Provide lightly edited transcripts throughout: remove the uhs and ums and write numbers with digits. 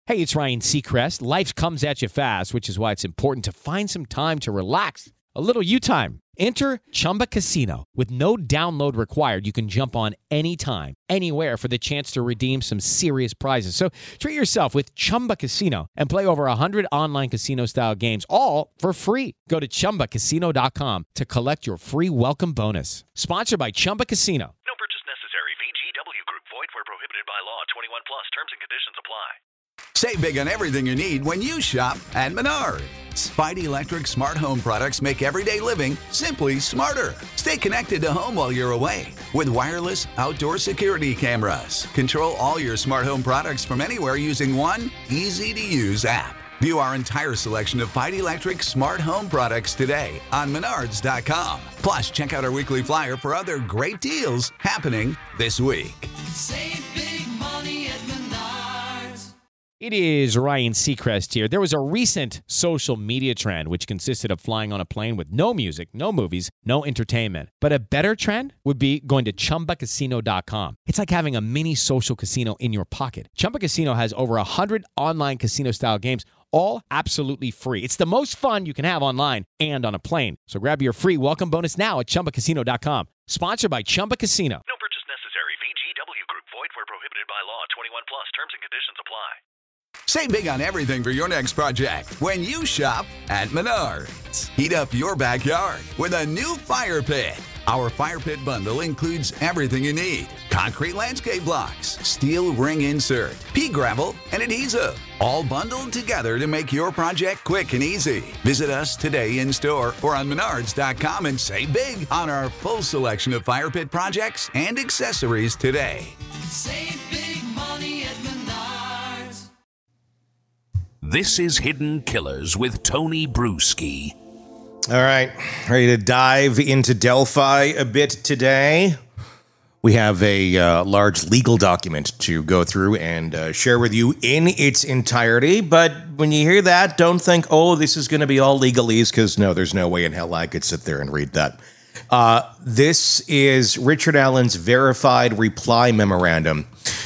Hey, it's Ryan Seacrest. Life comes at you fast, which is why it's important to find some time to relax. A little you time. Enter Chumba Casino. With no download required, you can jump on anytime, anywhere for the chance to redeem some serious prizes. So treat yourself with Chumba Casino and play over 100 online casino-style games, all for free. Go to ChumbaCasino.com to collect your free welcome bonus. Sponsored by Chumba Casino. No purchase necessary. VGW Group. Void where prohibited by law. 21 plus. Terms and conditions apply. Save big on everything you need when you shop at Menards. Spidey Electric smart home products make everyday living simply smarter. Stay connected to home while you're away with wireless outdoor security cameras. Control all your smart home products from anywhere using one easy-to-use app. View our entire selection of Spidey Electric smart home products today on Menards.com. Plus, check out our weekly flyer for other great deals happening this week. Save big money at Menards. It is Ryan Seacrest here. There was a recent social media trend which consisted of flying on a plane with no music, no movies, no entertainment. But a better trend would be going to ChumbaCasino.com. It's like having a mini social casino in your pocket. Chumba Casino has over 100 online casino-style games, all absolutely free. It's the most fun you can have online and on a plane. So grab your free welcome bonus now at ChumbaCasino.com. Sponsored by Chumba Casino. No purchase necessary. VGW Group. Void where prohibited by law. 21 plus. Terms and conditions apply. Save big on everything for your next project when you shop at Menards. Heat up your backyard with a new fire pit. Our fire pit bundle includes everything you need: concrete landscape blocks, steel ring insert, pea gravel, and adhesive, all bundled together to make your project quick and easy. Visit us today in store or on Menards.com and save big on our full selection of fire pit projects and accessories today. Save big money at Menards. This is Hidden Killers with Tony Bruschi. All right, ready to dive into Delphi a bit today. We have a large legal document to go through and share with you in its entirety. But when you hear that, don't think, oh, this is going to be all legalese, because no, there's no way in hell I could sit there and read that. This is Richard Allen's verified reply memorandum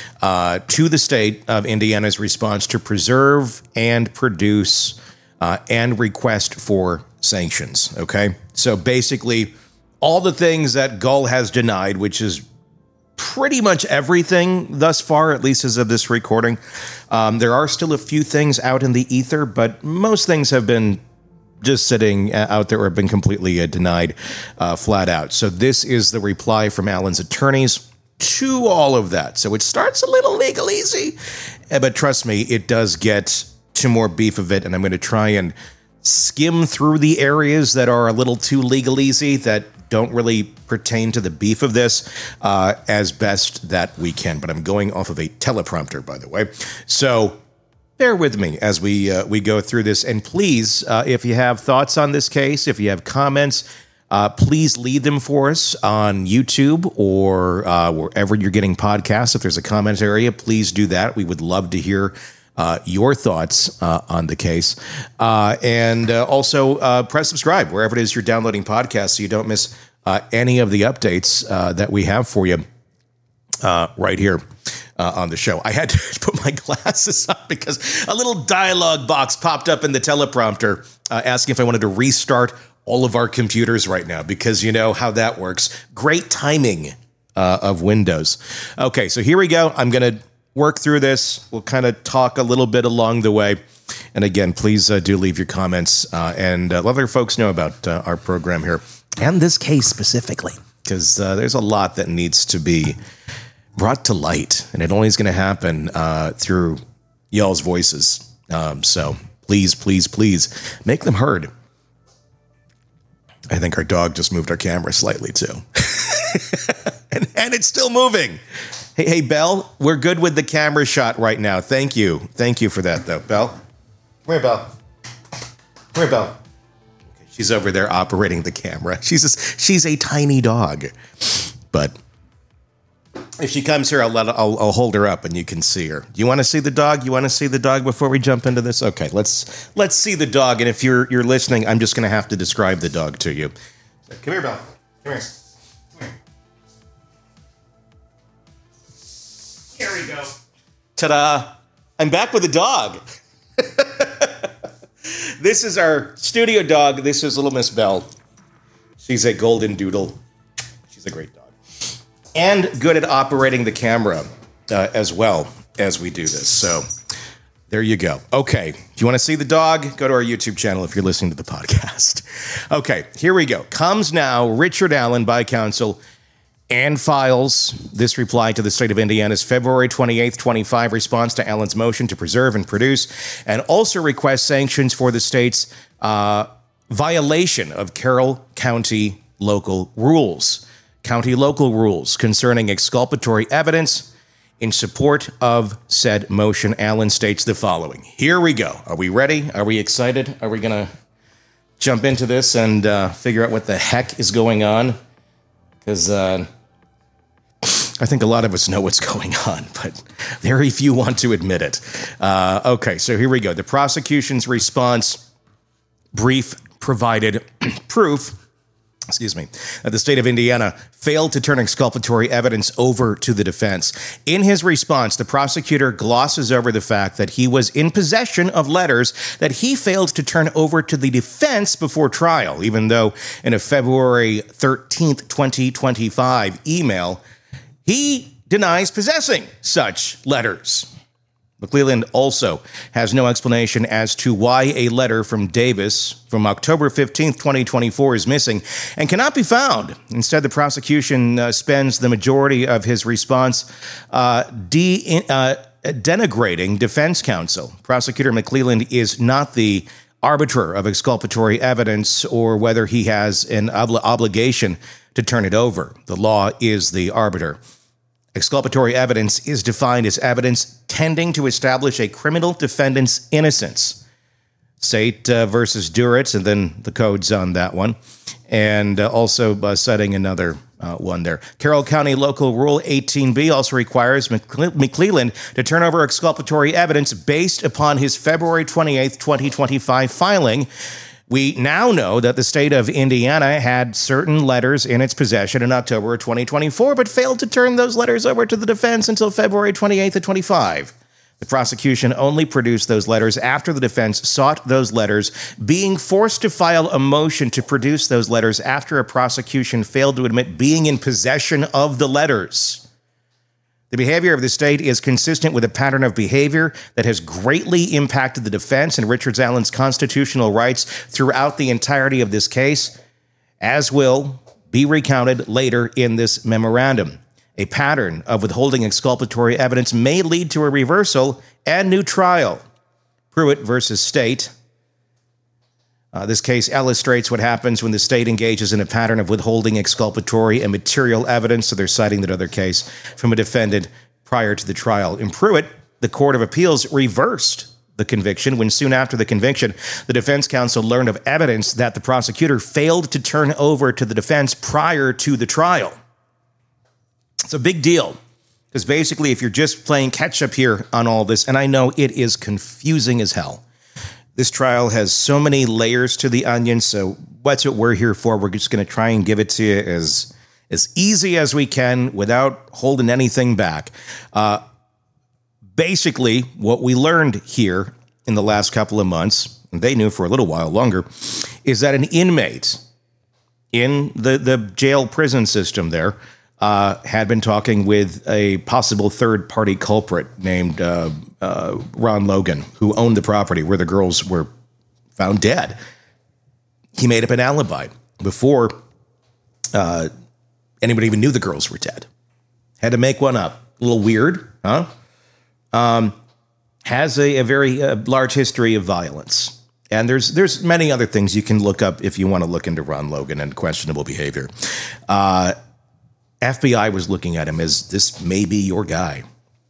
to the state of Indiana's response to preserve and produce and request for sanctions, okay? So basically, all the things that Gull has denied, which is pretty much everything thus far, at least as of this recording. There are still a few things out in the ether, but most things have been just sitting out there or have been completely denied flat out. So this is the reply from Allen's attorneys to all of that. So it starts a little legal-easy, but trust me, it does get to more beef of it, and I'm going to try and skim through the areas that are a little too legal-easy, that don't really pertain to the beef of this, as best that we can. But I'm going off of a teleprompter, by the way. So bear with me as we go through this. And please, if you have thoughts on this case, if you have comments, please leave them for us on YouTube or wherever you're getting podcasts. If there's a comment area, please do that. We would love to hear your thoughts on the case. And also press subscribe wherever it is you're downloading podcasts so you don't miss any of the updates that we have for you right here on the show. I had to put my glasses on because a little dialogue box popped up in the teleprompter asking if I wanted to restart all of our computers right now, because you know how that works. Great timing of Windows. Okay, so here we go. I'm going to work through this. We'll kind of talk a little bit along the way. And again, please do leave your comments and let other folks know about our program here and this case specifically, because there's a lot that needs to be brought to light, and it only is going to happen through y'all's voices. So please, please, please make them heard. I think our dog just moved our camera slightly too. and it's still moving. Hey, Belle, we're good with the camera shot right now. Thank you. Thank you for that, though. Belle? Come here, Belle. Come here, Belle. Okay, she's over there operating the camera. She's a tiny dog. But if she comes here, I'll hold her up and you can see her. Do you want to see the dog? You want to see the dog before we jump into this? Okay, let's see the dog. And if you're listening, I'm just going to have to describe the dog to you. Come here, Belle. Come here. Come here. Here we go. Ta-da. I'm back with a dog. This is our studio dog. This is little Miss Belle. She's a golden doodle. She's a great dog. And good at operating the camera as well as we do this. So there you go. Okay. If you want to see the dog, go to our YouTube channel if you're listening to the podcast. Okay, here we go. Comes now Richard Allen by counsel and files this reply to the state of Indiana's February 28th, 25 response to Allen's motion to preserve and produce, and also requests sanctions for the state's violation of Carroll County local rules. County local rules concerning exculpatory evidence in support of said motion. Allen states the following. Here we go. Are we ready? Are we excited? Are we going to jump into this and figure out what the heck is going on? Because I think a lot of us know what's going on, but very few want to admit it. Okay, so here we go. The prosecution's response brief provided proof, that the state of Indiana failed to turn exculpatory evidence over to the defense. In his response, the prosecutor glosses over the fact that he was in possession of letters that he failed to turn over to the defense before trial, even though in a February 13th, 2025 email, he denies possessing such letters. McClelland also has no explanation as to why a letter from Davis from October 15th, 2024 is missing and cannot be found. Instead, the prosecution spends the majority of his response denigrating defense counsel. Prosecutor McClelland is not the arbiter of exculpatory evidence or whether he has an obligation to turn it over. The law is the arbiter. Exculpatory evidence is defined as evidence tending to establish a criminal defendant's innocence. State versus Duritz, and then the codes on that one. And also citing another one there. Carroll County Local Rule 18B also requires McClelland to turn over exculpatory evidence based upon his February 28th, 2025 filing. We now know that the state of Indiana had certain letters in its possession in October of 2024, but failed to turn those letters over to the defense until February 28th of 25. The prosecution only produced those letters after the defense sought those letters, being forced to file a motion to produce those letters after a prosecution failed to admit being in possession of the letters. The behavior of the state is consistent with a pattern of behavior that has greatly impacted the defense and Richard Allen's constitutional rights throughout the entirety of this case, as will be recounted later in this memorandum. A pattern of withholding exculpatory evidence may lead to a reversal and new trial. Pruitt versus State. This case illustrates what happens when the state engages in a pattern of withholding exculpatory and material evidence, so they're citing that other case, from a defendant prior to the trial. In Pruitt, the Court of Appeals reversed the conviction when soon after the conviction, the defense counsel learned of evidence that the prosecutor failed to turn over to the defense prior to the trial. It's a big deal, because basically if you're just playing catch-up here on all this, and I know it is confusing as hell, this trial has so many layers to the onion, so what's what we're here for. We're just going to try and give it to you as easy as we can without holding anything back. Basically, what we learned here in the last couple of months, and they knew for a little while longer, is that an inmate in the jail prison system there had been talking with a possible third-party culprit named Ron Logan, who owned the property where the girls were found dead. He made up an alibi before anybody even knew the girls were dead. Had to make one up. A little weird, huh? Has a very large history of violence. And there's many other things you can look up if you want to look into Ron Logan and questionable behavior. FBI was looking at him as this may be your guy.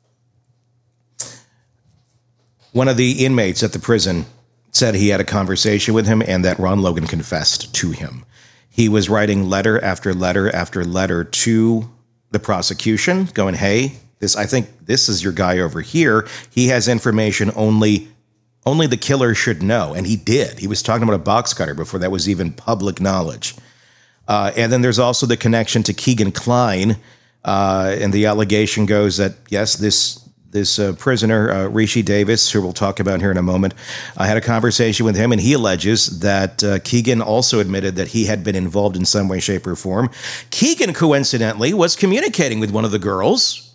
One of the inmates at the prison said he had a conversation with him and that Ron Logan confessed to him. He was writing letter after letter after letter to the prosecution going, hey, I think this is your guy over here. He has information only the killer should know. And he did. He was talking about a box cutter before that was even public knowledge. And then there's also the connection to Keegan Klein. And the allegation goes that, yes, this prisoner, Rishi Davis, who we'll talk about here in a moment. I had a conversation with him, and he alleges that Keegan also admitted that he had been involved in some way, shape, or form. Keegan, coincidentally, was communicating with one of the girls,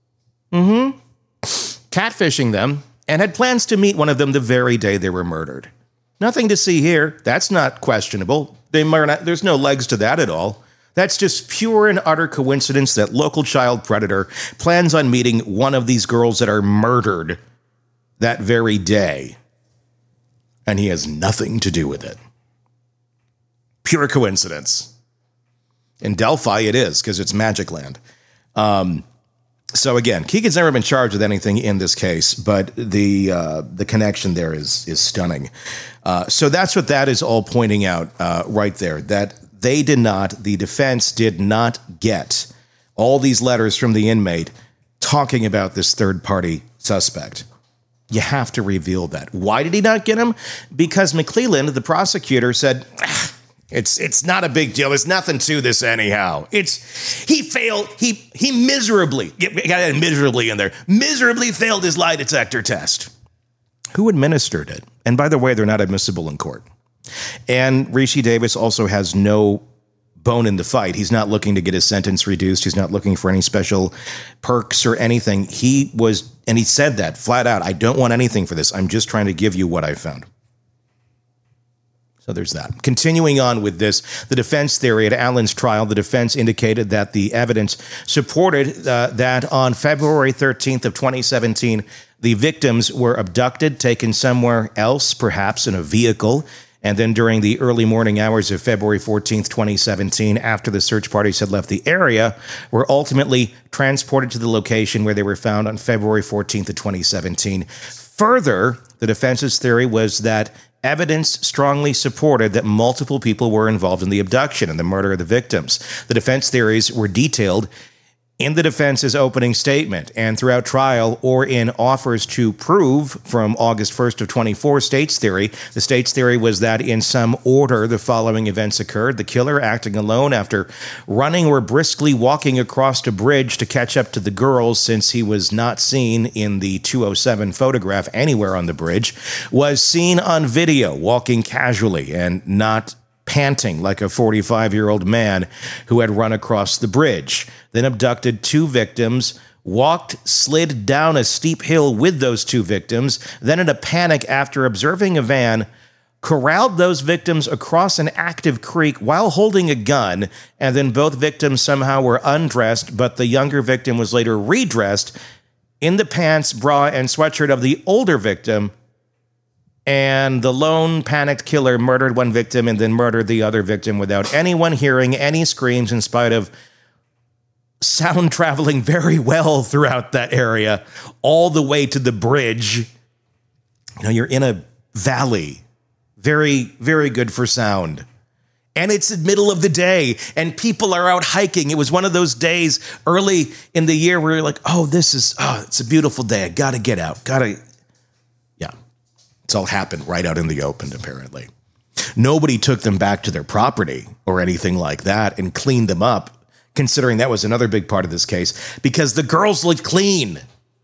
catfishing them, and had plans to meet one of them the very day they were murdered. Nothing to see here. That's not questionable. There's no legs to that at all. That's just pure and utter coincidence that local child predator plans on meeting one of these girls that are murdered that very day. And he has nothing to do with it. Pure coincidence. In Delphi, it is, because it's Magic Land. So again, Keegan's never been charged with anything in this case, but the connection there is stunning. So that's what that is all pointing out right there, that the defense did not get all these letters from the inmate talking about this third-party suspect. You have to reveal that. Why did he not get him? Because McClelland, the prosecutor, said, it's not a big deal. There's nothing to this anyhow. He failed. He miserably, got that miserably in there, miserably failed his lie detector test. Who administered it? And by the way, they're not admissible in court. And Rishi Davis also has no bone in the fight. He's not looking to get his sentence reduced. He's not looking for any special perks or anything. He said that flat out. I don't want anything for this. I'm just trying to give you what I found. So there's that. Continuing on with this, the defense theory at Allen's trial, the defense indicated that the evidence supported that on February 13th of 2017, the victims were abducted, taken somewhere else, perhaps in a vehicle, and then during the early morning hours of February 14th, 2017, after the search parties had left the area, were ultimately transported to the location where they were found on February 14th of 2017. Further, the defense's theory was that evidence strongly supported that multiple people were involved in the abduction and the murder of the victims. The defense theories were detailed in the defense's opening statement and throughout trial or in offers to prove from August 1st of 24 state's theory. The state's theory was that in some order the following events occurred. The killer, acting alone after running or briskly walking across a bridge to catch up to the girls, since he was not seen in the 207 photograph anywhere on the bridge, was seen on video walking casually and not panting like a 45-year-old man who had run across the bridge, then abducted two victims, slid down a steep hill with those two victims, then in a panic after observing a van, corralled those victims across an active creek while holding a gun, and then both victims somehow were undressed, but the younger victim was later redressed in the pants, bra, and sweatshirt of the older victim. And the lone panicked killer murdered one victim and then murdered the other victim without anyone hearing any screams, in spite of sound traveling very well throughout that area, all the way to the bridge. You know, you're in a valley. Very, very good for sound. And it's the middle of the day, and people are out hiking. It was one of those days early in the year where you're like, it's a beautiful day. I got to get out. It's all happened right out in the open, apparently. Nobody took them back to their property or anything like that and cleaned them up, considering that was another big part of this case, because the girls looked clean.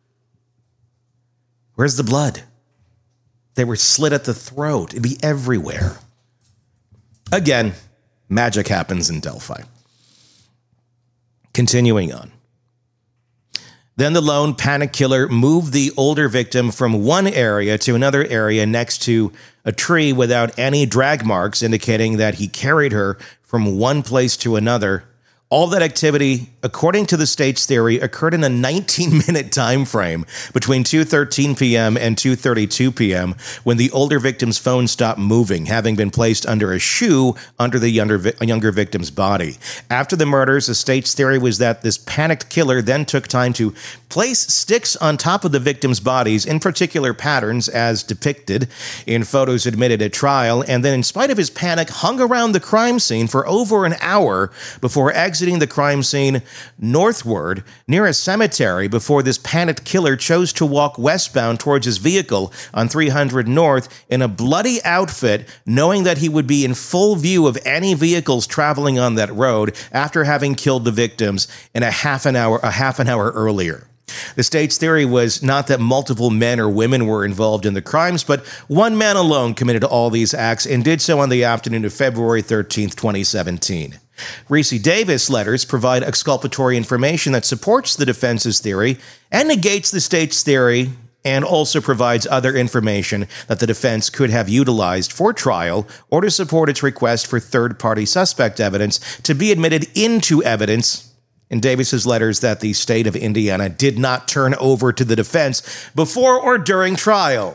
Where's the blood? They were slit at the throat. It'd be everywhere. Again, magic happens in Delphi. Continuing on. Then the lone panic killer moved the older victim from one area to another area next to a tree without any drag marks, indicating that he carried her from one place to another. All that activity, according to the state's theory, occurred in a 19-minute time frame between 2:13 p.m. and 2:32 p.m. when the older victim's phone stopped moving, having been placed under a shoe under the younger victim's body. After the murders, the state's theory was that this panicked killer then took time to place sticks on top of the victims' bodies in particular patterns as depicted in photos admitted at trial, and then in spite of his panic, hung around the crime scene for over an hour before exiting the crime scene northward near a cemetery before this panicked killer chose to walk westbound towards his vehicle on 300 North in a bloody outfit, knowing that he would be in full view of any vehicles traveling on that road after having killed the victims in a half an hour earlier. The state's theory was not that multiple men or women were involved in the crimes, but one man alone committed all these acts and did so on the afternoon of February 13th, 2017. Reese Davis letters provide exculpatory information that supports the defense's theory and negates the state's theory, and also provides other information that the defense could have utilized for trial or to support its request for third-party suspect evidence to be admitted into evidence in Davis's letters that the state of Indiana did not turn over to the defense before or during trial.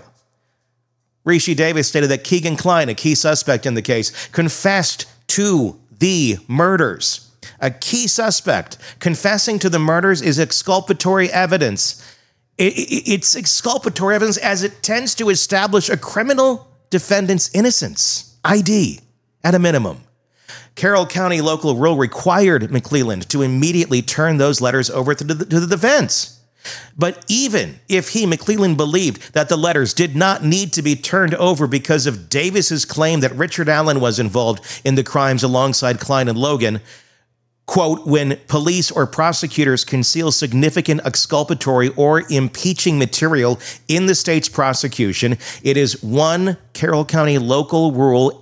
Rishi Davis stated that Keegan Kline, a key suspect in the case, confessed to the murders. A key suspect confessing to the murders is exculpatory evidence. It's exculpatory evidence as it tends to establish a criminal defendant's innocence, ID, at a minimum. Carroll County local rule required McClelland to immediately turn those letters over to the defense. But even if McClelland believed that the letters did not need to be turned over because of Davis's claim that Richard Allen was involved in the crimes alongside Kline and Logan, quote, when police or prosecutors conceal significant exculpatory or impeaching material in the state's prosecution, it is 1 Carroll County Local Rule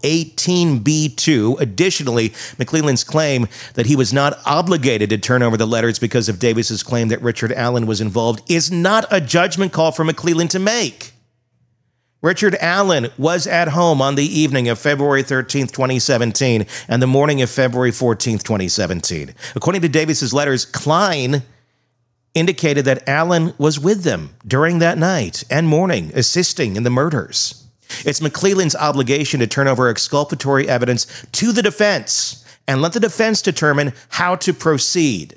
18B2. Additionally, McClelland's claim that he was not obligated to turn over the letters because of Davis's claim that Richard Allen was involved is not a judgment call for McClelland to make. Richard Allen was at home on the evening of February 13th, 2017, and the morning of February 14th, 2017. According to Davis's letters, Kline indicated that Allen was with them during that night and morning, assisting in the murders. It's McClelland's obligation to turn over exculpatory evidence to the defense and let the defense determine how to proceed.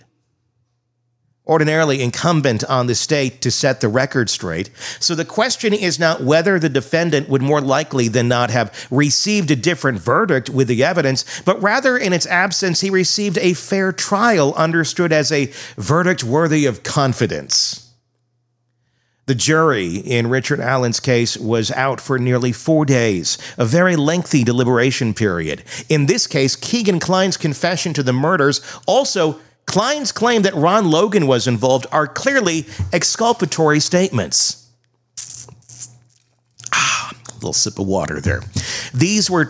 Ordinarily incumbent on the state to set the record straight. So the question is not whether the defendant would more likely than not have received a different verdict with the evidence, but rather in its absence, he received a fair trial understood as a verdict worthy of confidence. The jury in Richard Allen's case was out for nearly 4 days, a very lengthy deliberation period. In this case, Keegan Kline's confession to the murders, also Kline's claim that Ron Logan was involved, are clearly exculpatory statements. A little sip of water there. These were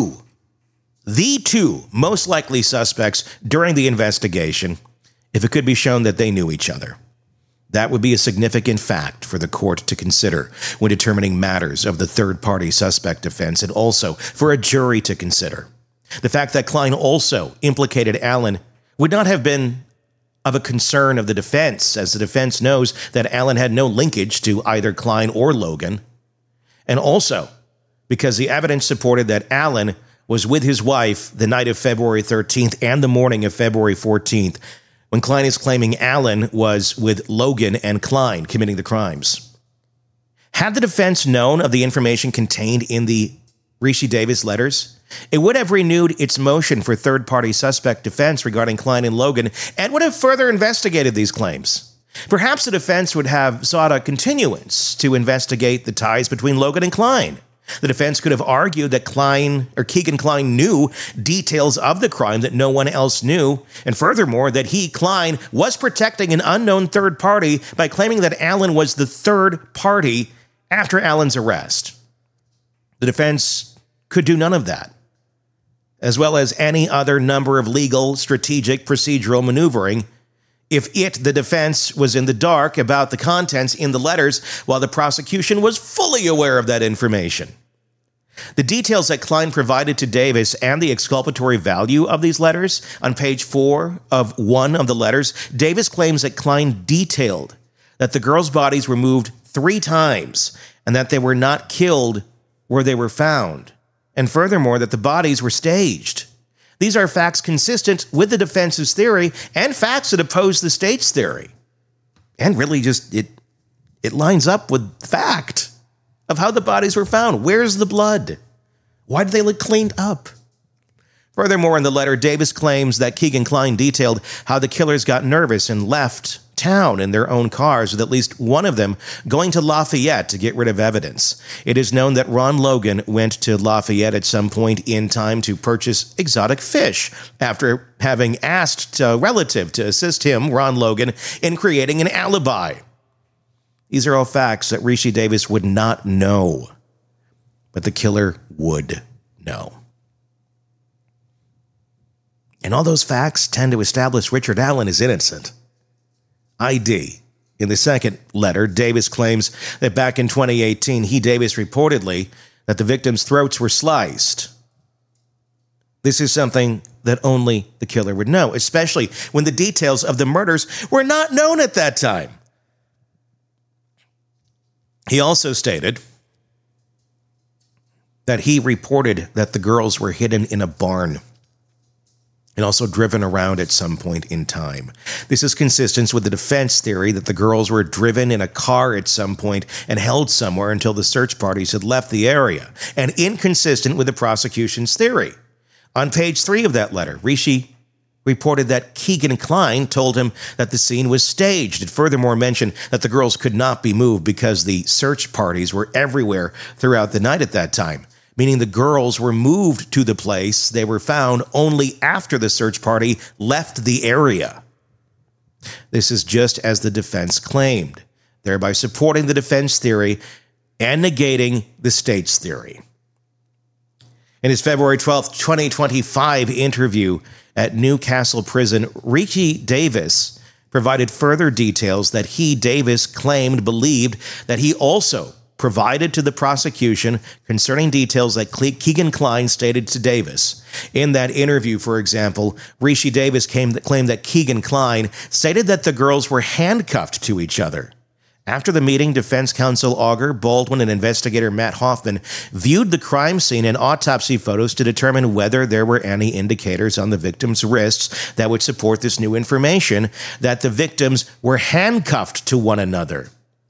the two most likely suspects during the investigation, if it could be shown that they knew each other. That would be a significant fact for the court to consider when determining matters of the third-party suspect defense, and also for a jury to consider. The fact that Kline also implicated Allen would not have been of a concern of the defense, as the defense knows that Allen had no linkage to either Kline or Logan, and also because the evidence supported that Allen was with his wife the night of February 13th and the morning of February 14th, when Kline is claiming Allen was with Logan and Kline committing the crimes. Had the defense known of the information contained in the Rishi Davis letters, it would have renewed its motion for third-party suspect defense regarding Kline and Logan and would have further investigated these claims. Perhaps the defense would have sought a continuance to investigate the ties between Logan and Kline. The defense could have argued that Keegan Kline knew details of the crime that no one else knew, and furthermore, that Kline, was protecting an unknown third party by claiming that Allen was the third party after Allen's arrest. The defense could do none of that, as well as any other number of legal, strategic, procedural maneuvering, if the defense, was in the dark about the contents in the letters while the prosecution was fully aware of that information. The details that Kline provided to Davis and the exculpatory value of these letters, on page 4 of one of the letters, Davis claims that Kline detailed that the girls' bodies were moved 3 times and that they were not killed where they were found, and furthermore that the bodies were staged. These are facts consistent with the defense's theory and facts that oppose the state's theory. And really just, it lines up with fact of how the bodies were found. Where's the blood? Why did they look cleaned up? Furthermore, in the letter, Davis claims that Keegan Kline detailed how the killers got nervous and left town in their own cars, with at least one of them going to Lafayette to get rid of evidence. It is known that Ron Logan went to Lafayette at some point in time to purchase exotic fish after having asked a relative to assist him, Ron Logan, in creating an alibi. These are all facts that Rishi Davis would not know, but the killer would know. And all those facts tend to establish Richard Allen is innocent. ID. In the second letter, Davis claims that back in 2018, Davis reportedly that the victims' throats were sliced. This is something that only the killer would know, especially when the details of the murders were not known at that time. He also stated that he reported that the girls were hidden in a barn and also driven around at some point in time. This is consistent with the defense theory that the girls were driven in a car at some point and held somewhere until the search parties had left the area, and inconsistent with the prosecution's theory. On page 3 of that letter, Rishi reported that Keegan Kline told him that the scene was staged. It furthermore mentioned that the girls could not be moved because the search parties were everywhere throughout the night at that time, meaning the girls were moved to the place they were found only after the search party left the area. This is just as the defense claimed, thereby supporting the defense theory and negating the state's theory. In his February 12, 2025 interview at Newcastle Prison, Rishi Davis provided further details that Davis claimed believed that he also provided to the prosecution concerning details that Keegan Kline stated to Davis. In that interview, for example, Rishi Davis claimed that Keegan Kline stated that the girls were handcuffed to each other. After the meeting, defense counsel Auger Baldwin and investigator Matt Hoffman viewed the crime scene and autopsy photos to determine whether there were any indicators on the victims' wrists that would support this new information that the victims were handcuffed to one another.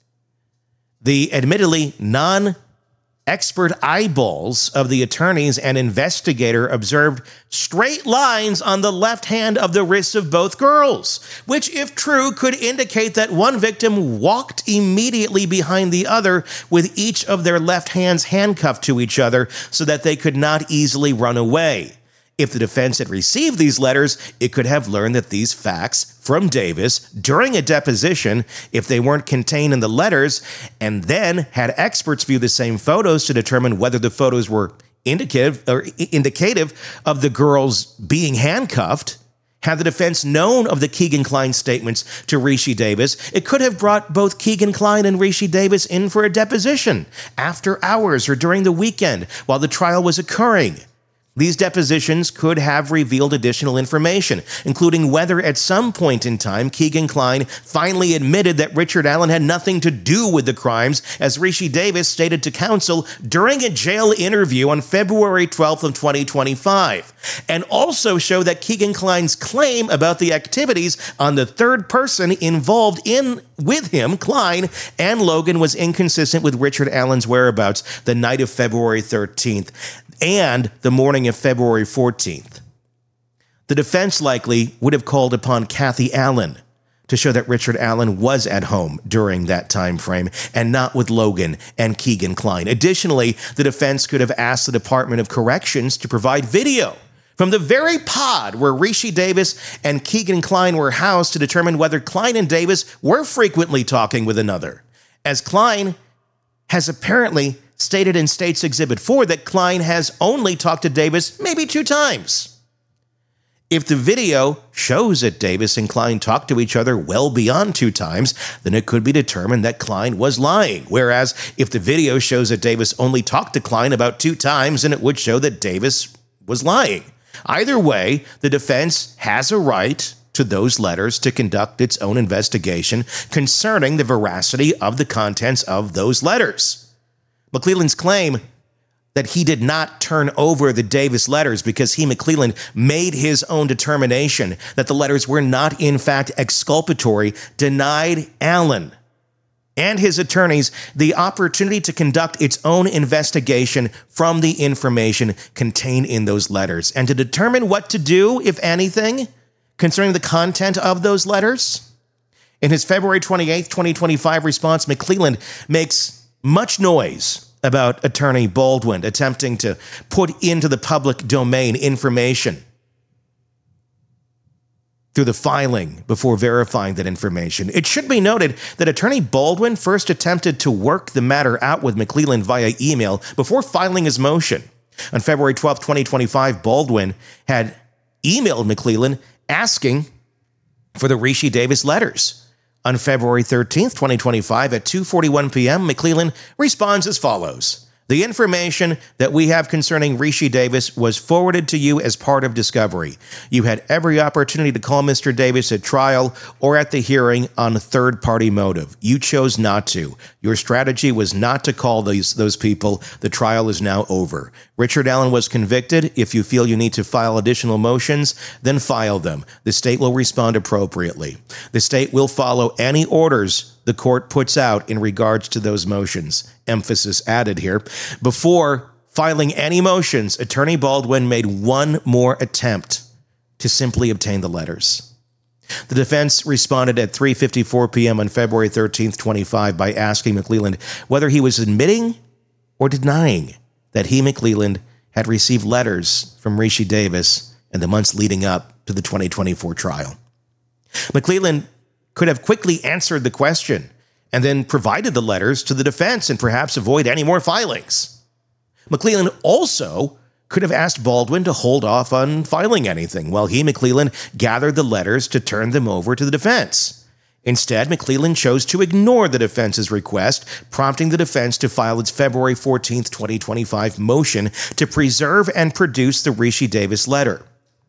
The admittedly non-expert eyeballs of the attorneys and investigator observed straight lines on the left hand of the wrists of both girls, which, if true, could indicate that one victim walked immediately behind the other with each of their left hands handcuffed to each other so that they could not easily run away. If the defense had received these letters, it could have learned that these facts from Davis during a deposition, if they weren't contained in the letters, and then had experts view the same photos to determine whether the photos were indicative of the girls being handcuffed. Had the defense known of the Keegan Kline statements to Rishi Davis, it could have brought both Keegan Kline and Rishi Davis in for a deposition after hours or during the weekend while the trial was occurring. These depositions could have revealed additional information, including whether at some point in time Keegan Kline finally admitted that Richard Allen had nothing to do with the crimes, as Rishi Davis stated to counsel during a jail interview on February 12th of 2025, and also show that Keegan Kline's claim about the activities on the third person involved with him, Kline, and Logan was inconsistent with Richard Allen's whereabouts the night of February 13th. And the morning of February 14th. The defense likely would have called upon Kathy Allen to show that Richard Allen was at home during that time frame and not with Logan and Keegan Kline. Additionally, the defense could have asked the Department of Corrections to provide video from the very pod where Rishi Davis and Keegan Kline were housed to determine whether Kline and Davis were frequently talking with another, as Kline has apparently stated in State's Exhibit 4 that Kline has only talked to Davis maybe 2 times. If the video shows that Davis and Kline talked to each other well beyond 2 times, then it could be determined that Kline was lying. Whereas if the video shows that Davis only talked to Kline about 2 times, then it would show that Davis was lying. Either way, the defense has a right to those letters to conduct its own investigation concerning the veracity of the contents of those letters. McClelland's claim that he did not turn over the Davis letters because McClelland, made his own determination that the letters were not in fact exculpatory, denied Allen and his attorneys the opportunity to conduct its own investigation from the information contained in those letters and to determine what to do, if anything, concerning the content of those letters. In his February 28, 2025 response, McClelland makes much noise about Attorney Baldwin attempting to put into the public domain information through the filing before verifying that information. It should be noted that Attorney Baldwin first attempted to work the matter out with McClelland via email before filing his motion. On February 12, 2025, Baldwin had emailed McClelland asking for the Rishi Davis letters. On February 13, 2025, at 2:41 p.m., McClelland responds as follows. The information that we have concerning Rishi Davis was forwarded to you as part of discovery. You had every opportunity to call Mr. Davis at trial or at the hearing on a third-party motive. You chose not to. Your strategy was not to call those people. The trial is now over. Richard Allen was convicted. If you feel you need to file additional motions, then file them. The state will respond appropriately. The state will follow any orders the court puts out in regards to those motions. Emphasis added here. Before filing any motions, Attorney Baldwin made one more attempt to simply obtain the letters. The defense responded at 3:54 p.m. on February 13th, 25 by asking McClelland whether he was admitting or denying that he, McClelland, had received letters from Rishi Davis in the months leading up to the 2024 trial. McClelland could have quickly answered the question and then provided the letters to the defense and perhaps avoid any more filings. McClelland also could have asked Baldwin to hold off on filing anything while he, McClelland, gathered the letters to turn them over to the defense. Instead, McClelland chose to ignore the defense's request, prompting the defense to file its February 14, 2025 motion to preserve and produce the Rishi Davis letter.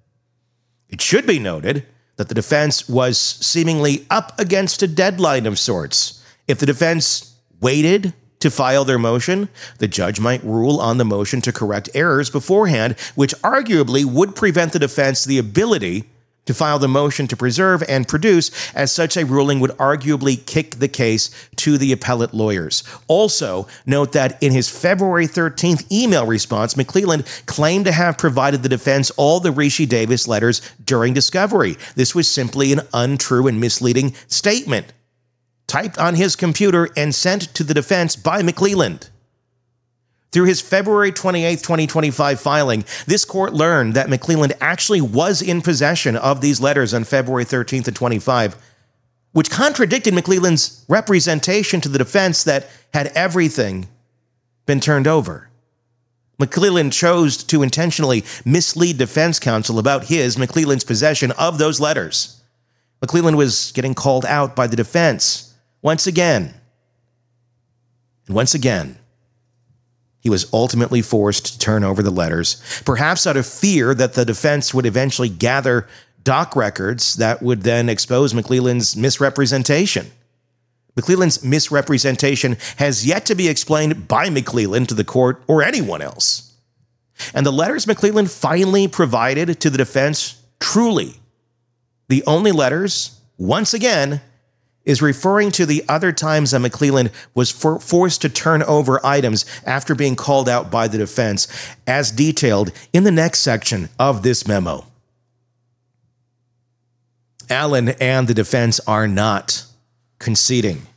It should be noted that the defense was seemingly up against a deadline of sorts. If the defense waited to file their motion, the judge might rule on the motion to correct errors beforehand, which arguably would prevent the defense the ability to file the motion to preserve and produce, as such a ruling would arguably kick the case to the appellate lawyers. Also, note that in his February 13th email response, McClelland claimed to have provided the defense all the Rishi Davis letters during discovery. This was simply an untrue and misleading statement, typed on his computer and sent to the defense by McClelland. Through his February 28, 2025 filing, this court learned that McClelland actually was in possession of these letters on February 13th and 25, which contradicted McClelland's representation to the defense that had everything been turned over. McClelland chose to intentionally mislead defense counsel about McClelland's possession of those letters. McClelland was getting called out by the defense once again. And once again, he was ultimately forced to turn over the letters, perhaps out of fear that the defense would eventually gather doc records that would then expose McClelland's misrepresentation. McClelland's misrepresentation has yet to be explained by McClelland to the court or anyone else. And the letters McClelland finally provided to the defense, truly the only letters, once again, is referring to the other times that McClelland was forced to turn over items after being called out by the defense, as detailed in the next section of this memo. Allen and the defense are not conceding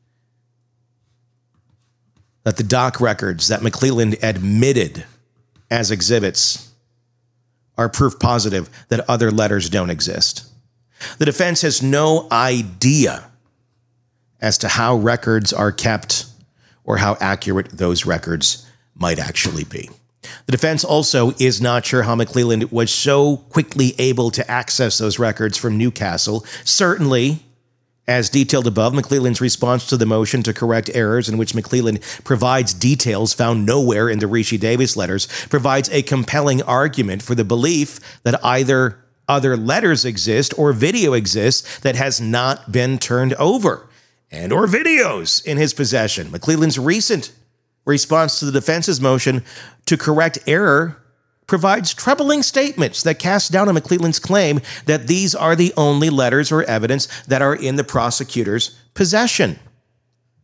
that the doc records that McClelland admitted as exhibits are proof positive that other letters don't exist. The defense has no idea as to how records are kept or how accurate those records might actually be. The defense also is not sure how McClelland was so quickly able to access those records from Newcastle. Certainly, as detailed above, McClelland's response to the motion to correct errors, in which McClelland provides details found nowhere in the Rishi Davis letters, provides a compelling argument for the belief that either other letters exist or video exists that has not been turned over, and or videos in his possession. McClelland's recent response to the defense's motion to correct error provides troubling statements that cast doubt on McClelland's claim that these are the only letters or evidence that are in the prosecutor's possession.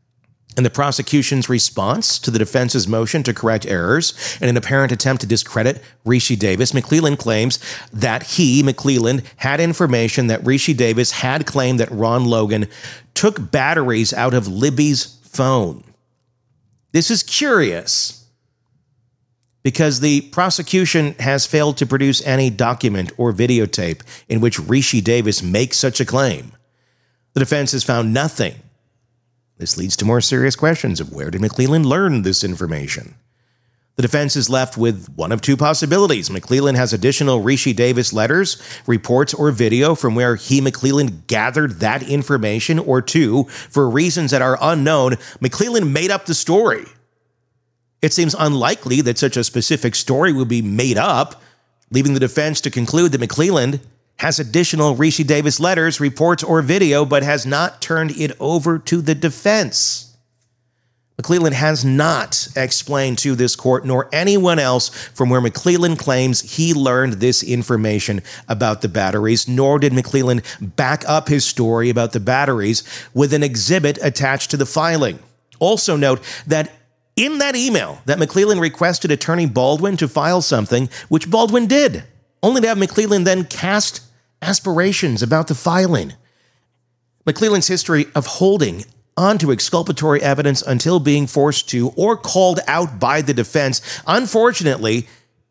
In the prosecution's response to the defense's motion to correct errors in an apparent attempt to discredit Rishi Davis, McClelland claims that he, McClelland, had information that Rishi Davis had claimed that Ron Logan took batteries out of Libby's phone. This is curious because the prosecution has failed to produce any document or videotape in which Rishi Davis makes such a claim. The defense has found nothing. This leads to more serious questions of where did McClelland learn this information? The defense is left with one of two possibilities. McClelland has additional Rishi Davis letters, reports, or video from where he, McClelland, gathered that information, or two, for reasons that are unknown, McClelland made up the story. It seems unlikely that such a specific story would be made up, leaving the defense to conclude that McClelland has additional Rishi Davis letters, reports, or video, but has not turned it over to the defense. McClelland has not explained to this court, nor anyone else, from where McClelland claims he learned this information about the batteries, nor did McClelland back up his story about the batteries with an exhibit attached to the filing. Also note that in that email that McClelland requested Attorney Baldwin to file something, which Baldwin did, only to have McClelland then cast aspirations about the filing. McClelland's history of holding onto exculpatory evidence until being forced to or called out by the defense, unfortunately,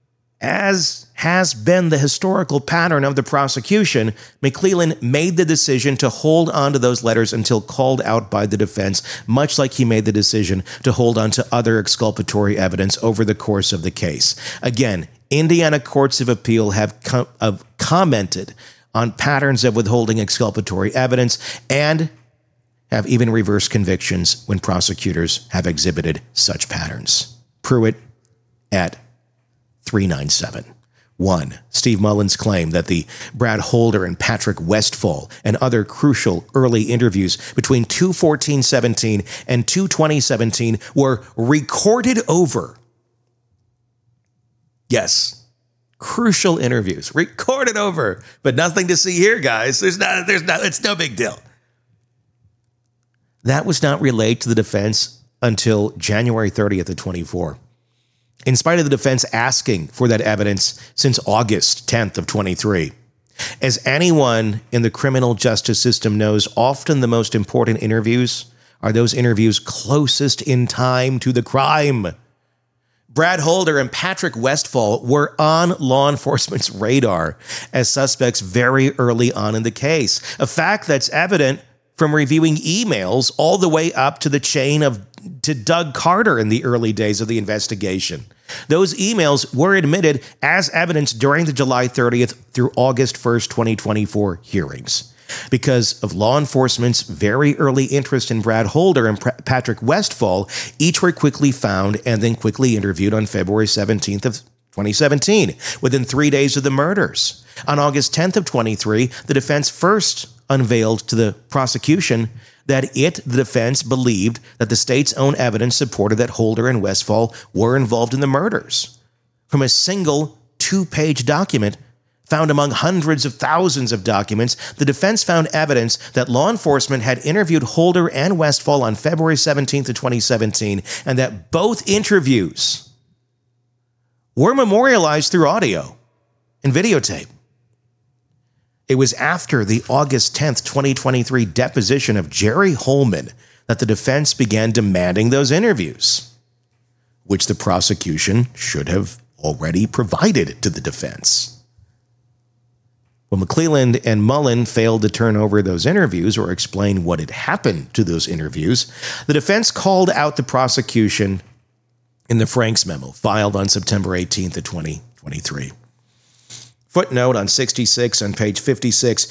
as has been the historical pattern of the prosecution, McClelland made the decision to hold on to those letters until called out by the defense, much like he made the decision to hold on to other exculpatory evidence over the course of the case. Again, Indiana courts of appeal have commented on patterns of withholding exculpatory evidence and have even reversed convictions when prosecutors have exhibited such patterns. Pruitt at 397. 1. Steve Mullen's claim that the Brad Holder and Patrick Westphal and other crucial early interviews between 2/14/17 and 2/20/17 were recorded over. Yes. Crucial interviews, recorded over, but nothing to see here, guys. It's no big deal. That was not relayed to the defense until January 30th of 24. In spite of the defense asking for that evidence since August 10th of 23. As anyone in the criminal justice system knows, often the most important interviews are those interviews closest in time to the crime. Brad Holder and Patrick Westphal were on law enforcement's radar as suspects very early on in the case, a fact that's evident from reviewing emails all the way up to the chain to Doug Carter in the early days of the investigation. Those emails were admitted as evidence during the July 30th through August 1st, 2024 hearings. Because of law enforcement's very early interest in Brad Holder and Patrick Westphal, each were quickly found and then quickly interviewed on February 17th of 2017, within 3 days of the murders. On August 10th of 23, the defense first unveiled to the prosecution that the defense, believed that the state's own evidence supported that Holder and Westphal were involved in the murders. From a single 2-page document found among hundreds of thousands of documents, the defense found evidence that law enforcement had interviewed Holder and Westphal on February 17th of 2017, and that both interviews were memorialized through audio and videotape. It was after the August 10th, 2023 deposition of Jerry Holman that the defense began demanding those interviews, which the prosecution should have already provided to the defense. When McClelland and Mullen failed to turn over those interviews or explain what had happened to those interviews, the defense called out the prosecution in the Franks memo filed on September 18th of 2023. Footnote on 66 on page 56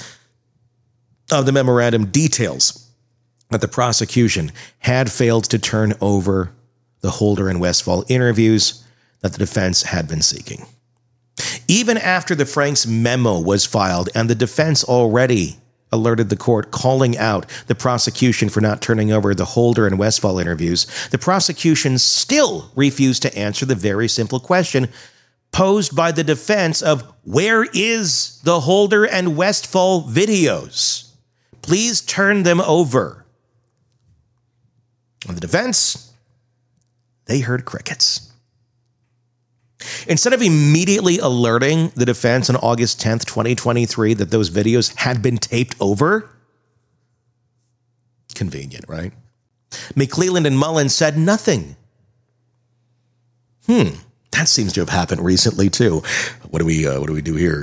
of the memorandum details that the prosecution had failed to turn over the Holder and Westphal interviews that the defense had been seeking. Even after the Franks memo was filed and the defense already alerted the court calling out the prosecution for not turning over the Holder and Westphal interviews, the prosecution still refused to answer the very simple question posed by the defense of where is the Holder and Westphal videos? Please turn them over. And the defense, they heard crickets. Instead of immediately alerting the defense on August 10th, 2023, that those videos had been taped over, convenient, right? McClelland and Mullen said nothing. That seems to have happened recently too. What do we do here?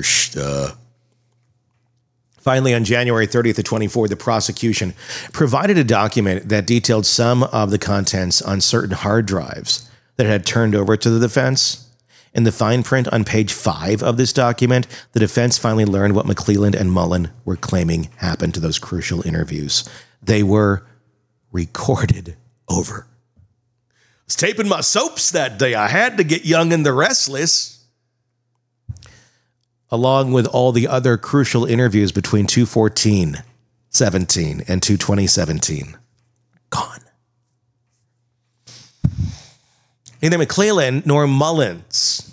Finally, on January 30th of 24, the prosecution provided a document that detailed some of the contents on certain hard drives that had turned over to the defense. In the fine print on page 5 of this document, the defense finally learned what McClelland and Mullen were claiming happened to those crucial interviews. They were recorded over. I was taping my soaps that day. I had to get Young and the Restless. Along with all the other crucial interviews between 2/14/17 and 2/20/17. Gone. Neither McClelland nor Mullins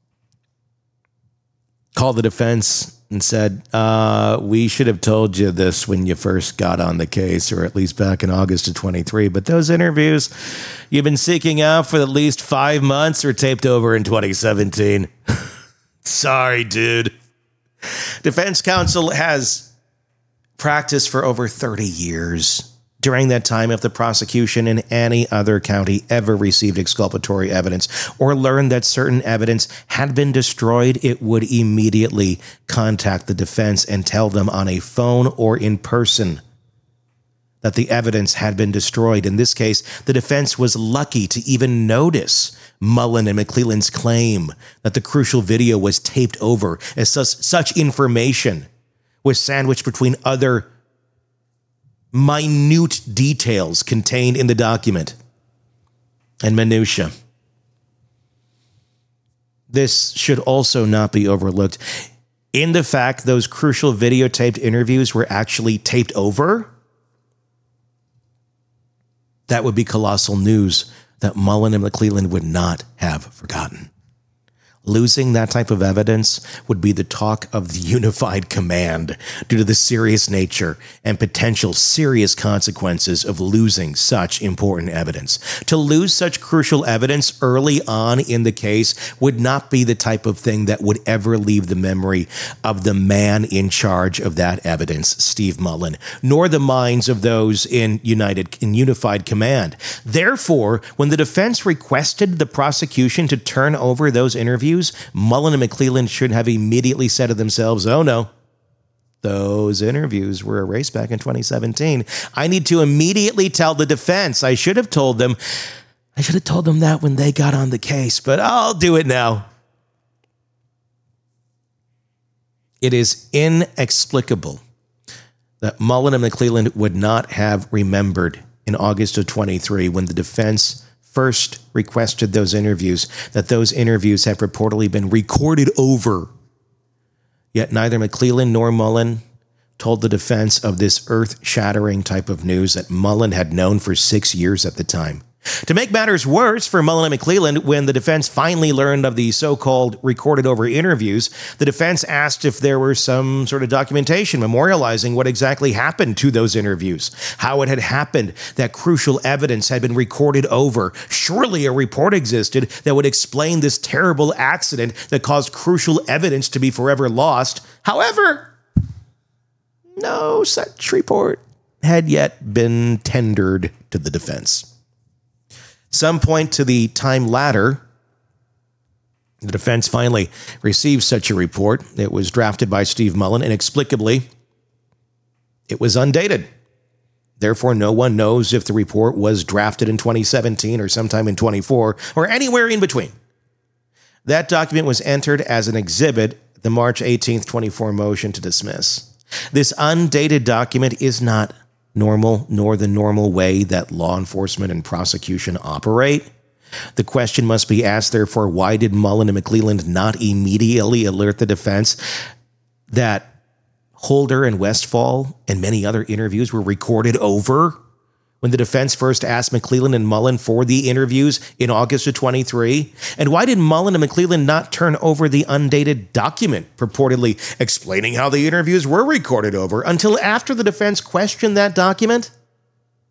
called the defense and said, we should have told you this when you first got on the case, or at least back in August of 23. But those interviews you've been seeking out for at least 5 months were taped over in 2017. Sorry, dude. Defense counsel has practiced for over 30 years. During that time, if the prosecution in any other county ever received exculpatory evidence or learned that certain evidence had been destroyed, it would immediately contact the defense and tell them on a phone or in person that the evidence had been destroyed. In this case, the defense was lucky to even notice Mullen and McClelland's claim that the crucial video was taped over, as such information was sandwiched between other minute details contained in the document and minutia. This should also not be overlooked. In the fact those crucial videotaped interviews were actually taped over, that would be colossal news that Mullen and McClelland would not have forgotten. Losing that type of evidence would be the talk of the unified command due to the serious nature and potential serious consequences of losing such important evidence. To lose such crucial evidence early on in the case would not be the type of thing that would ever leave the memory of the man in charge of that evidence, Steve Mullen, nor the minds of those in unified command. Therefore, when the defense requested the prosecution to turn over those interviews, Mullen and McClelland should have immediately said to themselves, oh no, those interviews were erased back in 2017. I need to immediately tell the defense. I should have told them that when they got on the case, but I'll do it now. It is inexplicable that Mullen and McClelland would not have remembered in August of 23 when the defense first requested those interviews, that those interviews had purportedly been recorded over. Yet neither McClelland nor Mullen told the defense of this earth-shattering type of news that Mullen had known for 6 years at the time. To make matters worse for Mullen and McClelland, when the defense finally learned of the so-called recorded-over interviews, the defense asked if there were some sort of documentation memorializing what exactly happened to those interviews, how it had happened, that crucial evidence had been recorded over. Surely a report existed that would explain this terrible accident that caused crucial evidence to be forever lost. However, no such report had yet been tendered to the defense. Some point to the time latter, the defense finally received such a report. It was drafted by Steve Mullen. Inexplicably, it was undated. Therefore, no one knows if the report was drafted in 2017 or sometime in 24 or anywhere in between. That document was entered as an exhibit, the March 18th, 24 motion to dismiss. This undated document is not normal, nor the normal way that law enforcement and prosecution operate. The question must be asked, therefore, why did Mullen and McClelland not immediately alert the defense that Holder and Westfall and many other interviews were recorded over when the defense first asked McClelland and Mullen for the interviews in August of 23? And why did Mullen and McClelland not turn over the undated document purportedly explaining how the interviews were recorded over until after the defense questioned that document?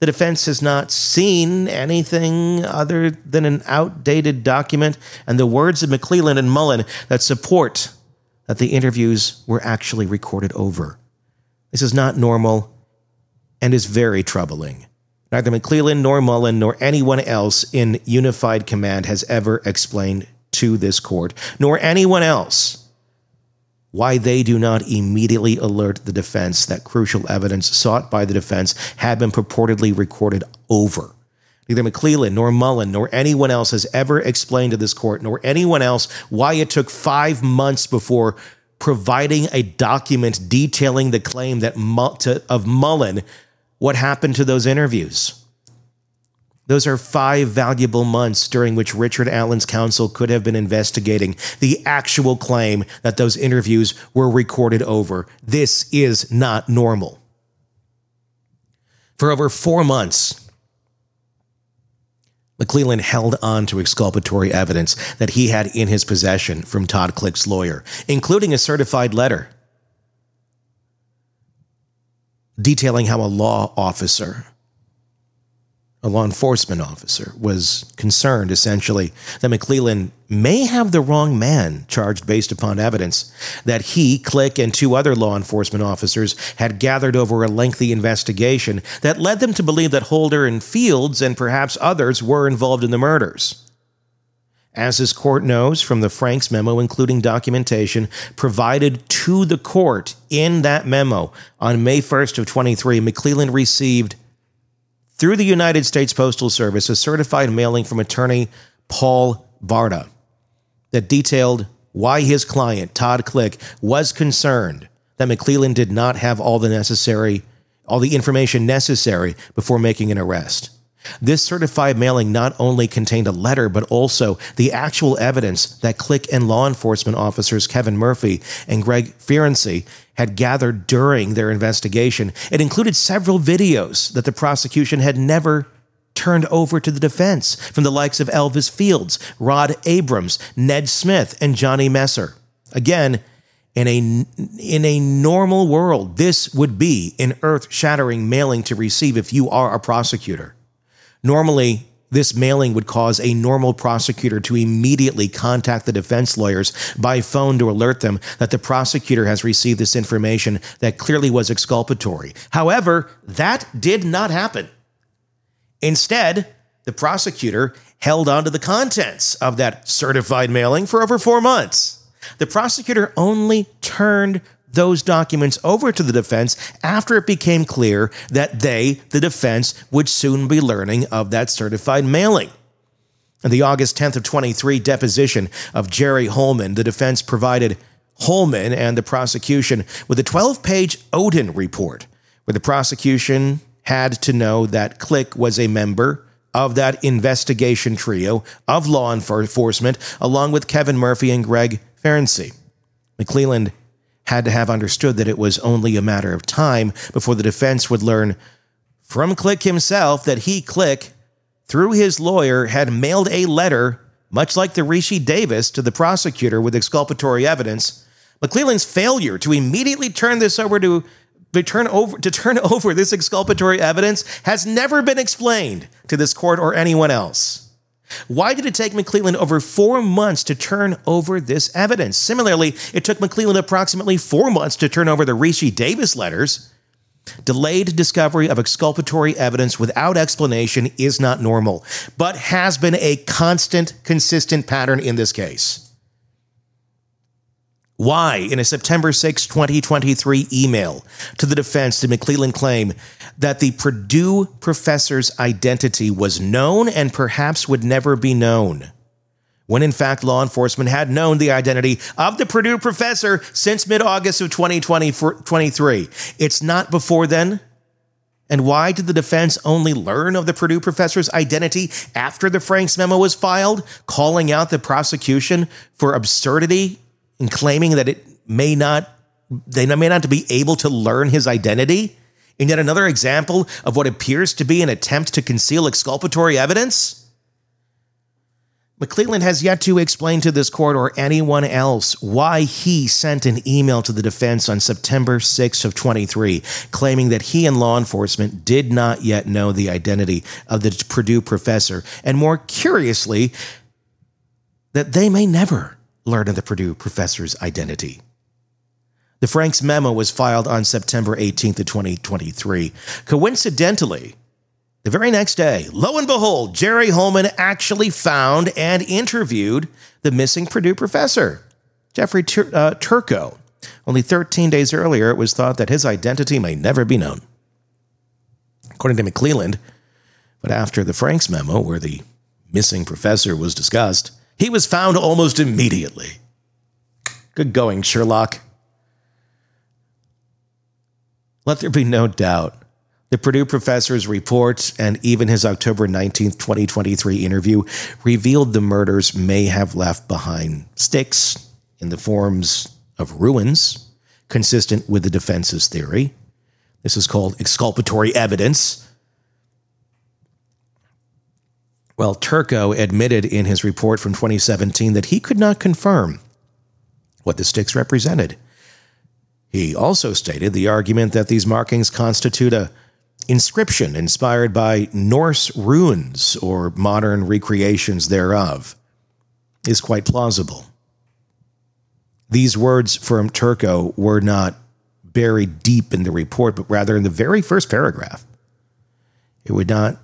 The defense has not seen anything other than an outdated document and the words of McClelland and Mullen that support that the interviews were actually recorded over. This is not normal and is very troubling. Neither McClelland nor Mullen nor anyone else in Unified Command has ever explained to this court, nor anyone else, why they do not immediately alert the defense that crucial evidence sought by the defense had been purportedly recorded over. Neither McClelland nor Mullen nor anyone else has ever explained to this court, nor anyone else, why it took 5 months before providing a document detailing the claim that of Mullen, what happened to those interviews. Those are 5 valuable months during which Richard Allen's counsel could have been investigating the actual claim that those interviews were recorded over. This is not normal. For over 4 months, McClelland held on to exculpatory evidence that he had in his possession from Todd Klick's lawyer, including a certified letter detailing how a law enforcement officer, was concerned, essentially, that McClelland may have the wrong man charged based upon evidence that he, Klick, and 2 other law enforcement officers had gathered over a lengthy investigation that led them to believe that Holder and Fields and perhaps others were involved in the murders. As this court knows from the Franks memo, including documentation provided to the court in that memo on May 1st of 23, McClelland received through the United States Postal Service a certified mailing from attorney Paul Barta that detailed why his client, Todd Klick, was concerned that McClelland did not have all the information necessary before making an arrest. This certified mailing not only contained a letter, but also the actual evidence that Klick and law enforcement officers Kevin Murphy and Greg Ferenczi had gathered during their investigation. It included several videos that the prosecution had never turned over to the defense from the likes of Elvis Fields, Rod Abrams, Ned Smith, and Johnny Messer. Again, in a normal world, this would be an earth-shattering mailing to receive if you are a prosecutor. Normally, this mailing would cause a normal prosecutor to immediately contact the defense lawyers by phone to alert them that the prosecutor has received this information that clearly was exculpatory. However, that did not happen. Instead, the prosecutor held on to the contents of that certified mailing for over 4 months. The prosecutor only turned those documents over to the defense after it became clear that the defense, would soon be learning of that certified mailing. In the August 10th of 23 deposition of Jerry Holman, the defense provided Holman and the prosecution with a 12-page Odin report, where the prosecution had to know that Klick was a member of that investigation trio of law enforcement, along with Kevin Murphy and Greg Ferenczi. McClelland had to have understood that it was only a matter of time before the defense would learn from Klick himself that he, Klick, through his lawyer, had mailed a letter, much like the Rishi Davis, to the prosecutor with exculpatory evidence. McClelland's failure to immediately turn over this exculpatory evidence has never been explained to this court or anyone else. Why did it take McClelland over 4 months to turn over this evidence? Similarly, it took McClelland approximately 4 months to turn over the Rishi Davis letters. Delayed discovery of exculpatory evidence without explanation is not normal, but has been a consistent pattern in this case. Why, in a September 6, 2023 email to the defense, did McClelland claim that the Purdue professor's identity was known and perhaps would never be known, when in fact law enforcement had known the identity of the Purdue professor since mid-August of 2023? It's not before then. And why did the defense only learn of the Purdue professor's identity after the Franks memo was filed, calling out the prosecution for absurdity in claiming that they may not be able to learn his identity? In yet another example of what appears to be an attempt to conceal exculpatory evidence? McClelland has yet to explain to this court or anyone else why he sent an email to the defense on September 6th of 23, claiming that he and law enforcement did not yet know the identity of the Purdue professor, and more curiously, that they may never learn of the Purdue professor's identity. The Franks memo was filed on September 18th of 2023. Coincidentally, the very next day, lo and behold, Jerry Holman actually found and interviewed the missing Purdue professor, Jeffrey Turco. Only 13 days earlier, it was thought that his identity may never be known. According to McClelland, but after the Franks memo, where the missing professor was discussed, he was found almost immediately. Good going, Sherlock. Let there be no doubt. The Purdue professor's report and even his October 19th, 2023 interview revealed the murders may have left behind sticks in the forms of ruins, consistent with the defense's theory. This is called exculpatory evidence. Well, Turco admitted in his report from 2017 that he could not confirm what the sticks represented. He also stated the argument that these markings constitute a inscription inspired by Norse runes or modern recreations thereof is quite plausible. These words from Turco were not buried deep in the report, but rather in the very first paragraph. It would not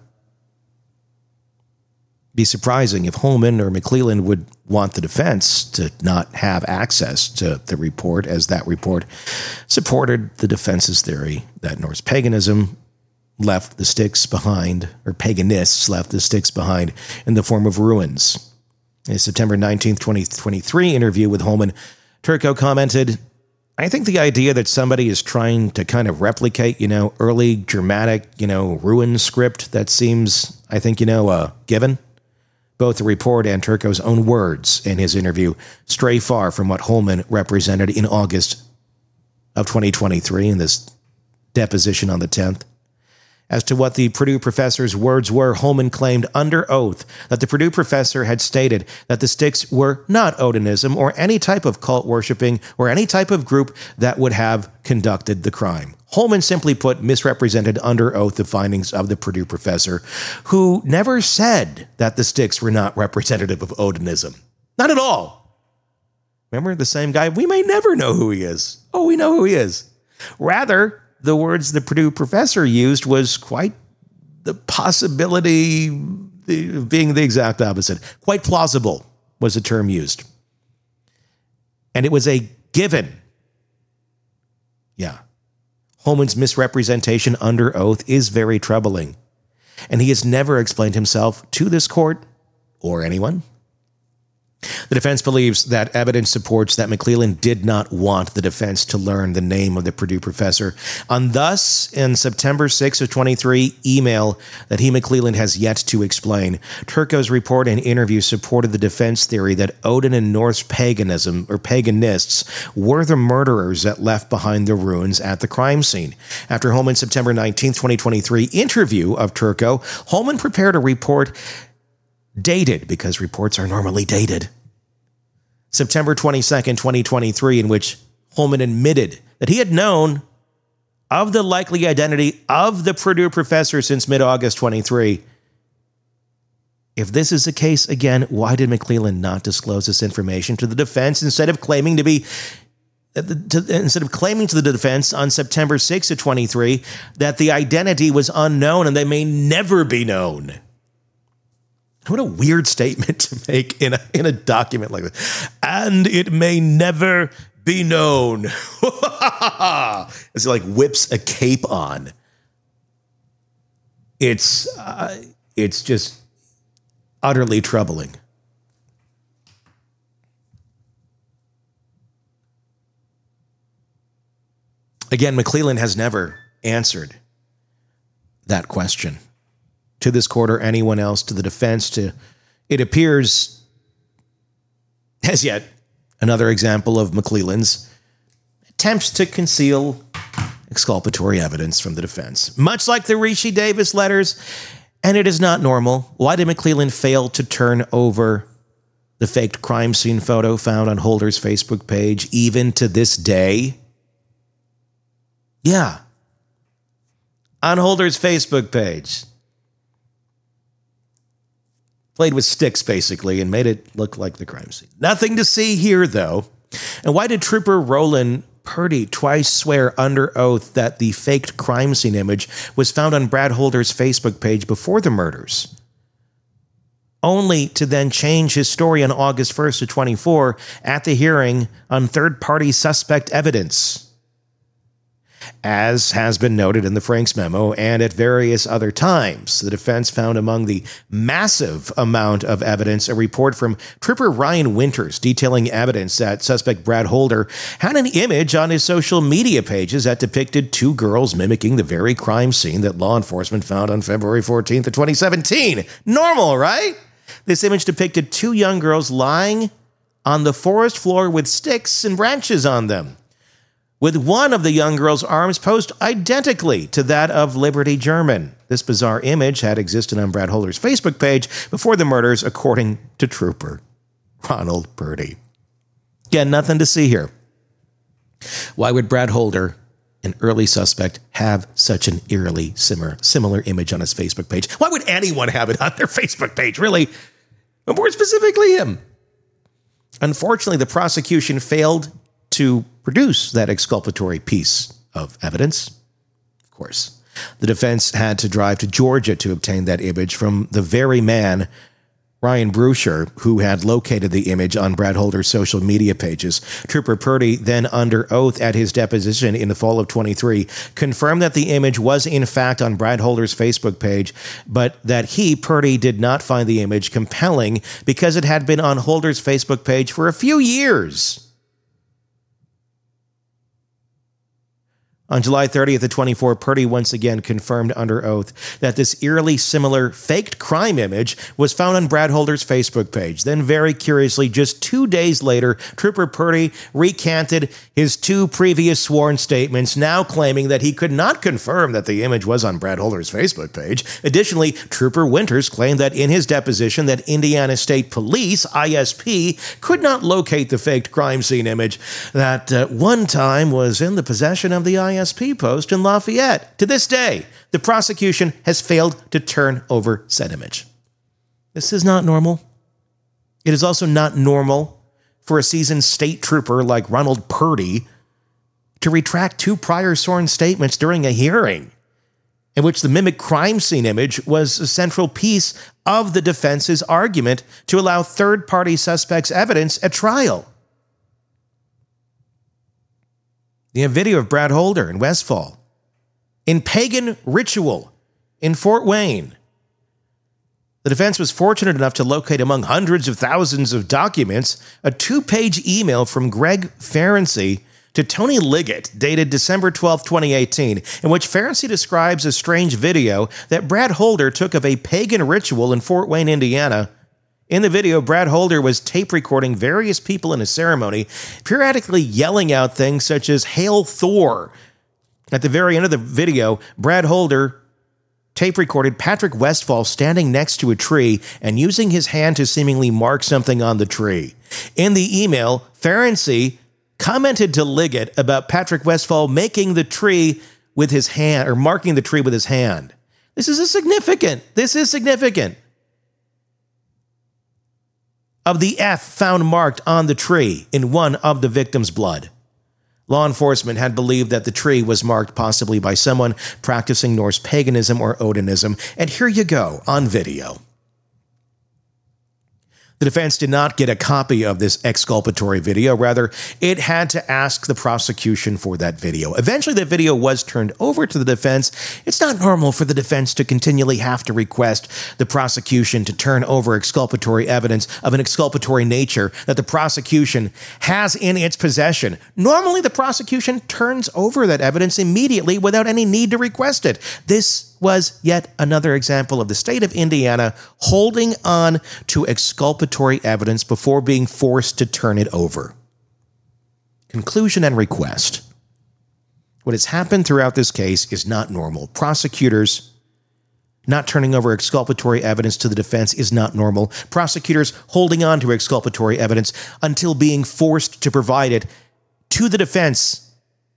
be surprising if Holman or McClelland would want the defense to not have access to the report, as that report supported the defense's theory that Norse paganism left the sticks behind, or paganists left the sticks behind in the form of ruins. In a September 19th, 2023 interview with Holman, Turco commented, "I think the idea that somebody is trying to kind of replicate, early Germanic, ruin script, that seems, I think, given." Both the report and Turco's own words in his interview stray far from what Holman represented in August of 2023 in this deposition on the 10th. As to what the Purdue professor's words were, Holman claimed under oath that the Purdue professor had stated that the sticks were not Odinism or any type of cult worshiping or any type of group that would have conducted the crime. Holman, simply put, misrepresented under oath the findings of the Purdue professor, who never said that the sticks were not representative of Odinism. Not at all. Remember, the same guy? We may never know who he is. Oh, we know who he is. Rather, the words the Purdue professor used was quite the possibility of being the exact opposite. Quite plausible was the term used. And it was a given. Yeah. Holman's misrepresentation under oath is very troubling. And he has never explained himself to this court or anyone. The defense believes that evidence supports that McClelland did not want the defense to learn the name of the Purdue professor. On thus, in September 6 of 23 email that McClelland has yet to explain, Turco's report and interview supported the defense theory that Odin and Norse paganism or paganists were the murderers that left behind the ruins at the crime scene. After Holman's September 19, 2023 interview of Turco, Holman prepared a report dated, because reports are normally dated, September 22nd, 2023, in which Holman admitted that he had known of the likely identity of the Purdue professor since mid-August 23. If this is the case, again, why did McClelland not disclose this information to the defense instead of claiming to the defense on September 6th of 23 that the identity was unknown and they may never be known? What a weird statement to make in a document like this. And it may never be known. As he whips a cape on. It's just utterly troubling. Again, McClelland has never answered that question to this court or anyone else, to the defense. It appears as yet another example of McClelland's attempts to conceal exculpatory evidence from the defense. Much like the Rishi Davis letters, and it is not normal. Why did McClelland fail to turn over the faked crime scene photo found on Holder's Facebook page, even to this day? Yeah. On Holder's Facebook page. Played with sticks, basically, and made it look like the crime scene. Nothing to see here, though. And why did Trooper Roland Purdy twice swear under oath that the faked crime scene image was found on Brad Holder's Facebook page before the murders, only to then change his story on August 1st of 24 at the hearing on third-party suspect evidence? As has been noted in the Franks memo and at various other times, the defense found among the massive amount of evidence a report from Trooper Ryan Winters detailing evidence that suspect Brad Holder had an image on his social media pages that depicted two girls mimicking the very crime scene that law enforcement found on February 14th of 2017. Normal, right? This image depicted two young girls lying on the forest floor with sticks and branches on them, with one of the young girl's arms posed identically to that of Liberty German. This bizarre image had existed on Brad Holder's Facebook page before the murders, according to Trooper Ronald Purdy. Again, nothing to see here. Why would Brad Holder, an early suspect, have such an eerily similar image on his Facebook page? Why would anyone have it on their Facebook page, really? But more specifically, him. Unfortunately, the prosecution failed to produce that exculpatory piece of evidence. Of course, the defense had to drive to Georgia to obtain that image from the very man, Ryan Bruscher, who had located the image on Brad Holder's social media pages. Trooper Purdy, then under oath at his deposition in the fall of 23, confirmed that the image was in fact on Brad Holder's Facebook page, but that he, Purdy, did not find the image compelling because it had been on Holder's Facebook page for a few years. On July 30th of 24, Purdy once again confirmed under oath that this eerily similar faked crime image was found on Brad Holder's Facebook page. Then, very curiously, just 2 days later, Trooper Purdy recanted his two previous sworn statements, now claiming that he could not confirm that the image was on Brad Holder's Facebook page. Additionally, Trooper Winters claimed that in his deposition that Indiana State Police, ISP, could not locate the faked crime scene image that one time was in the possession of the ISP post in Lafayette. To this day, the prosecution has failed to turn over said image. This is not normal. It is also not normal for a seasoned state trooper like Ronald Purdy to retract two prior sworn statements during a hearing in which the mimic crime scene image was a central piece of the defense's argument to allow third-party suspects' evidence at trial. You have video of Brad Holder in Westfall, in pagan ritual in Fort Wayne. The defense was fortunate enough to locate among hundreds of thousands of documents a 2-page email from Greg Ferenczi to Tony Liggett, dated December 12, 2018, in which Ferenczi describes a strange video that Brad Holder took of a pagan ritual in Fort Wayne, Indiana. In the video, Brad Holder was tape recording various people in a ceremony, periodically yelling out things such as "Hail Thor." At the very end of the video, Brad Holder tape recorded Patrick Westfall standing next to a tree and using his hand to seemingly mark something on the tree. In the email, Ferenczi commented to Liggett about Patrick Westfall making the tree with his hand, or marking the tree with his hand. This is significant. Of the F found marked on the tree in one of the victim's blood. Law enforcement had believed that the tree was marked possibly by someone practicing Norse paganism or Odinism, and here you go on video. The defense did not get a copy of this exculpatory video. Rather, it had to ask the prosecution for that video. Eventually, the video was turned over to the defense. It's not normal for the defense to continually have to request the prosecution to turn over exculpatory evidence of an exculpatory nature that the prosecution has in its possession. Normally, the prosecution turns over that evidence immediately without any need to request it. This was yet another example of the state of Indiana holding on to exculpatory evidence before being forced to turn it over. Conclusion and request. What has happened throughout this case is not normal. Prosecutors not turning over exculpatory evidence to the defense is not normal. Prosecutors holding on to exculpatory evidence until being forced to provide it to the defense.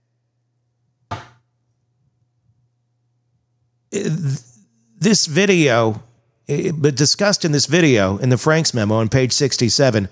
This video, but discussed in this video, in the Franks memo on page 67,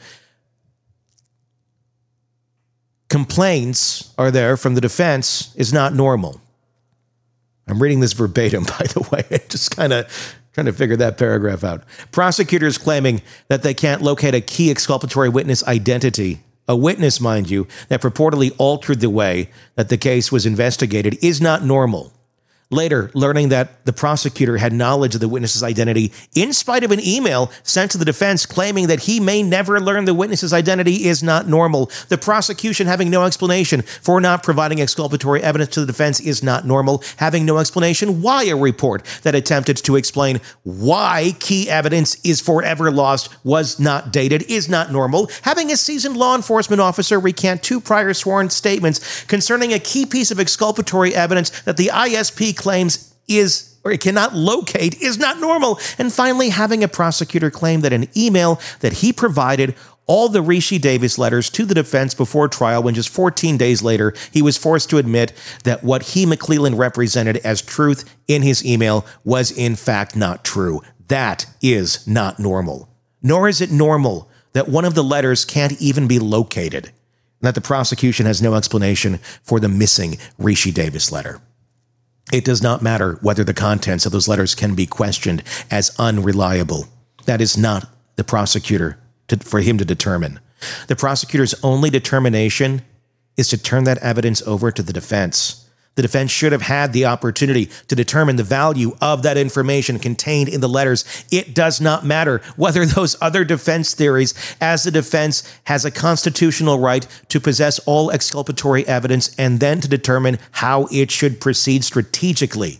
complaints are there from the defense is not normal. I'm reading this verbatim, by the way. Just kind of trying to figure that paragraph out. Prosecutors claiming that they can't locate a key exculpatory witness identity, a witness, mind you, that purportedly altered the way that the case was investigated, is not normal. Later, learning that the prosecutor had knowledge of the witness's identity in spite of an email sent to the defense claiming that he may never learn the witness's identity is not normal. The prosecution having no explanation for not providing exculpatory evidence to the defense is not normal. Having no explanation why a report that attempted to explain why key evidence is forever lost was not dated is not normal. Having a seasoned law enforcement officer recant 2 prior sworn statements concerning a key piece of exculpatory evidence that the ISP claims is or it cannot locate is not normal. And finally, having a prosecutor claim that an email that he provided all the Rishi Davis letters to the defense before trial, when just 14 days later, he was forced to admit that what he, McClelland, represented as truth in his email was in fact not true. That is not normal. Nor is it normal that one of the letters can't even be located, and that the prosecution has no explanation for the missing Rishi Davis letter. It does not matter whether the contents of those letters can be questioned as unreliable. That is not the prosecutor for him to determine. The prosecutor's only determination is to turn that evidence over to the defense. The defense should have had the opportunity to determine the value of that information contained in the letters. It does not matter whether those other defense theories, as the defense has a constitutional right to possess all exculpatory evidence and then to determine how it should proceed strategically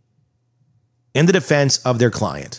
in the defense of their client.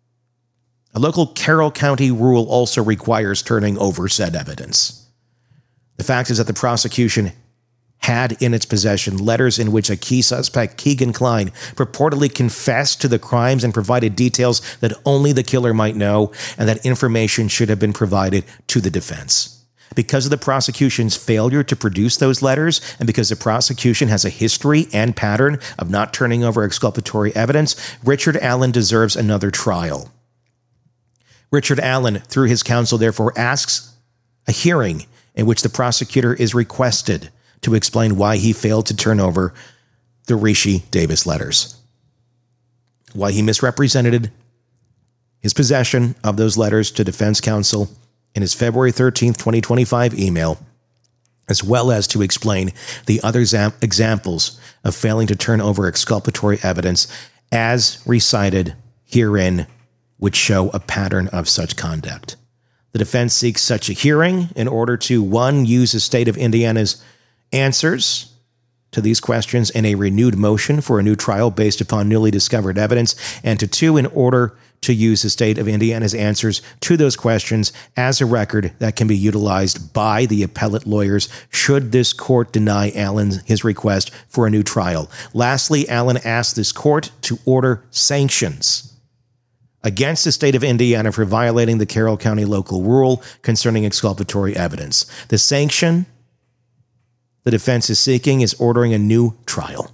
A local Carroll County rule also requires turning over said evidence. The fact is that the prosecution had in its possession letters in which a key suspect, Keegan Klein, purportedly confessed to the crimes and provided details that only the killer might know, and that information should have been provided to the defense. Because of the prosecution's failure to produce those letters, and because the prosecution has a history and pattern of not turning over exculpatory evidence, Richard Allen deserves another trial. Richard Allen, through his counsel, therefore asks a hearing in which the prosecutor is requested to explain why he failed to turn over the Rishi Davis letters, why he misrepresented his possession of those letters to defense counsel in his February 13th, 2025 email, as well as to explain the other examples of failing to turn over exculpatory evidence as recited herein, which show a pattern of such conduct. The defense seeks such a hearing in order to, 1, use the state of Indiana's answers to these questions in a renewed motion for a new trial based upon newly discovered evidence, and to 2, in order to use the state of Indiana's answers to those questions as a record that can be utilized by the appellate lawyers should this court deny Allen his request for a new trial. Lastly, Allen asked this court to order sanctions against the state of Indiana for violating the Carroll County local rule concerning exculpatory evidence. The sanction the defense is seeking is ordering a new trial.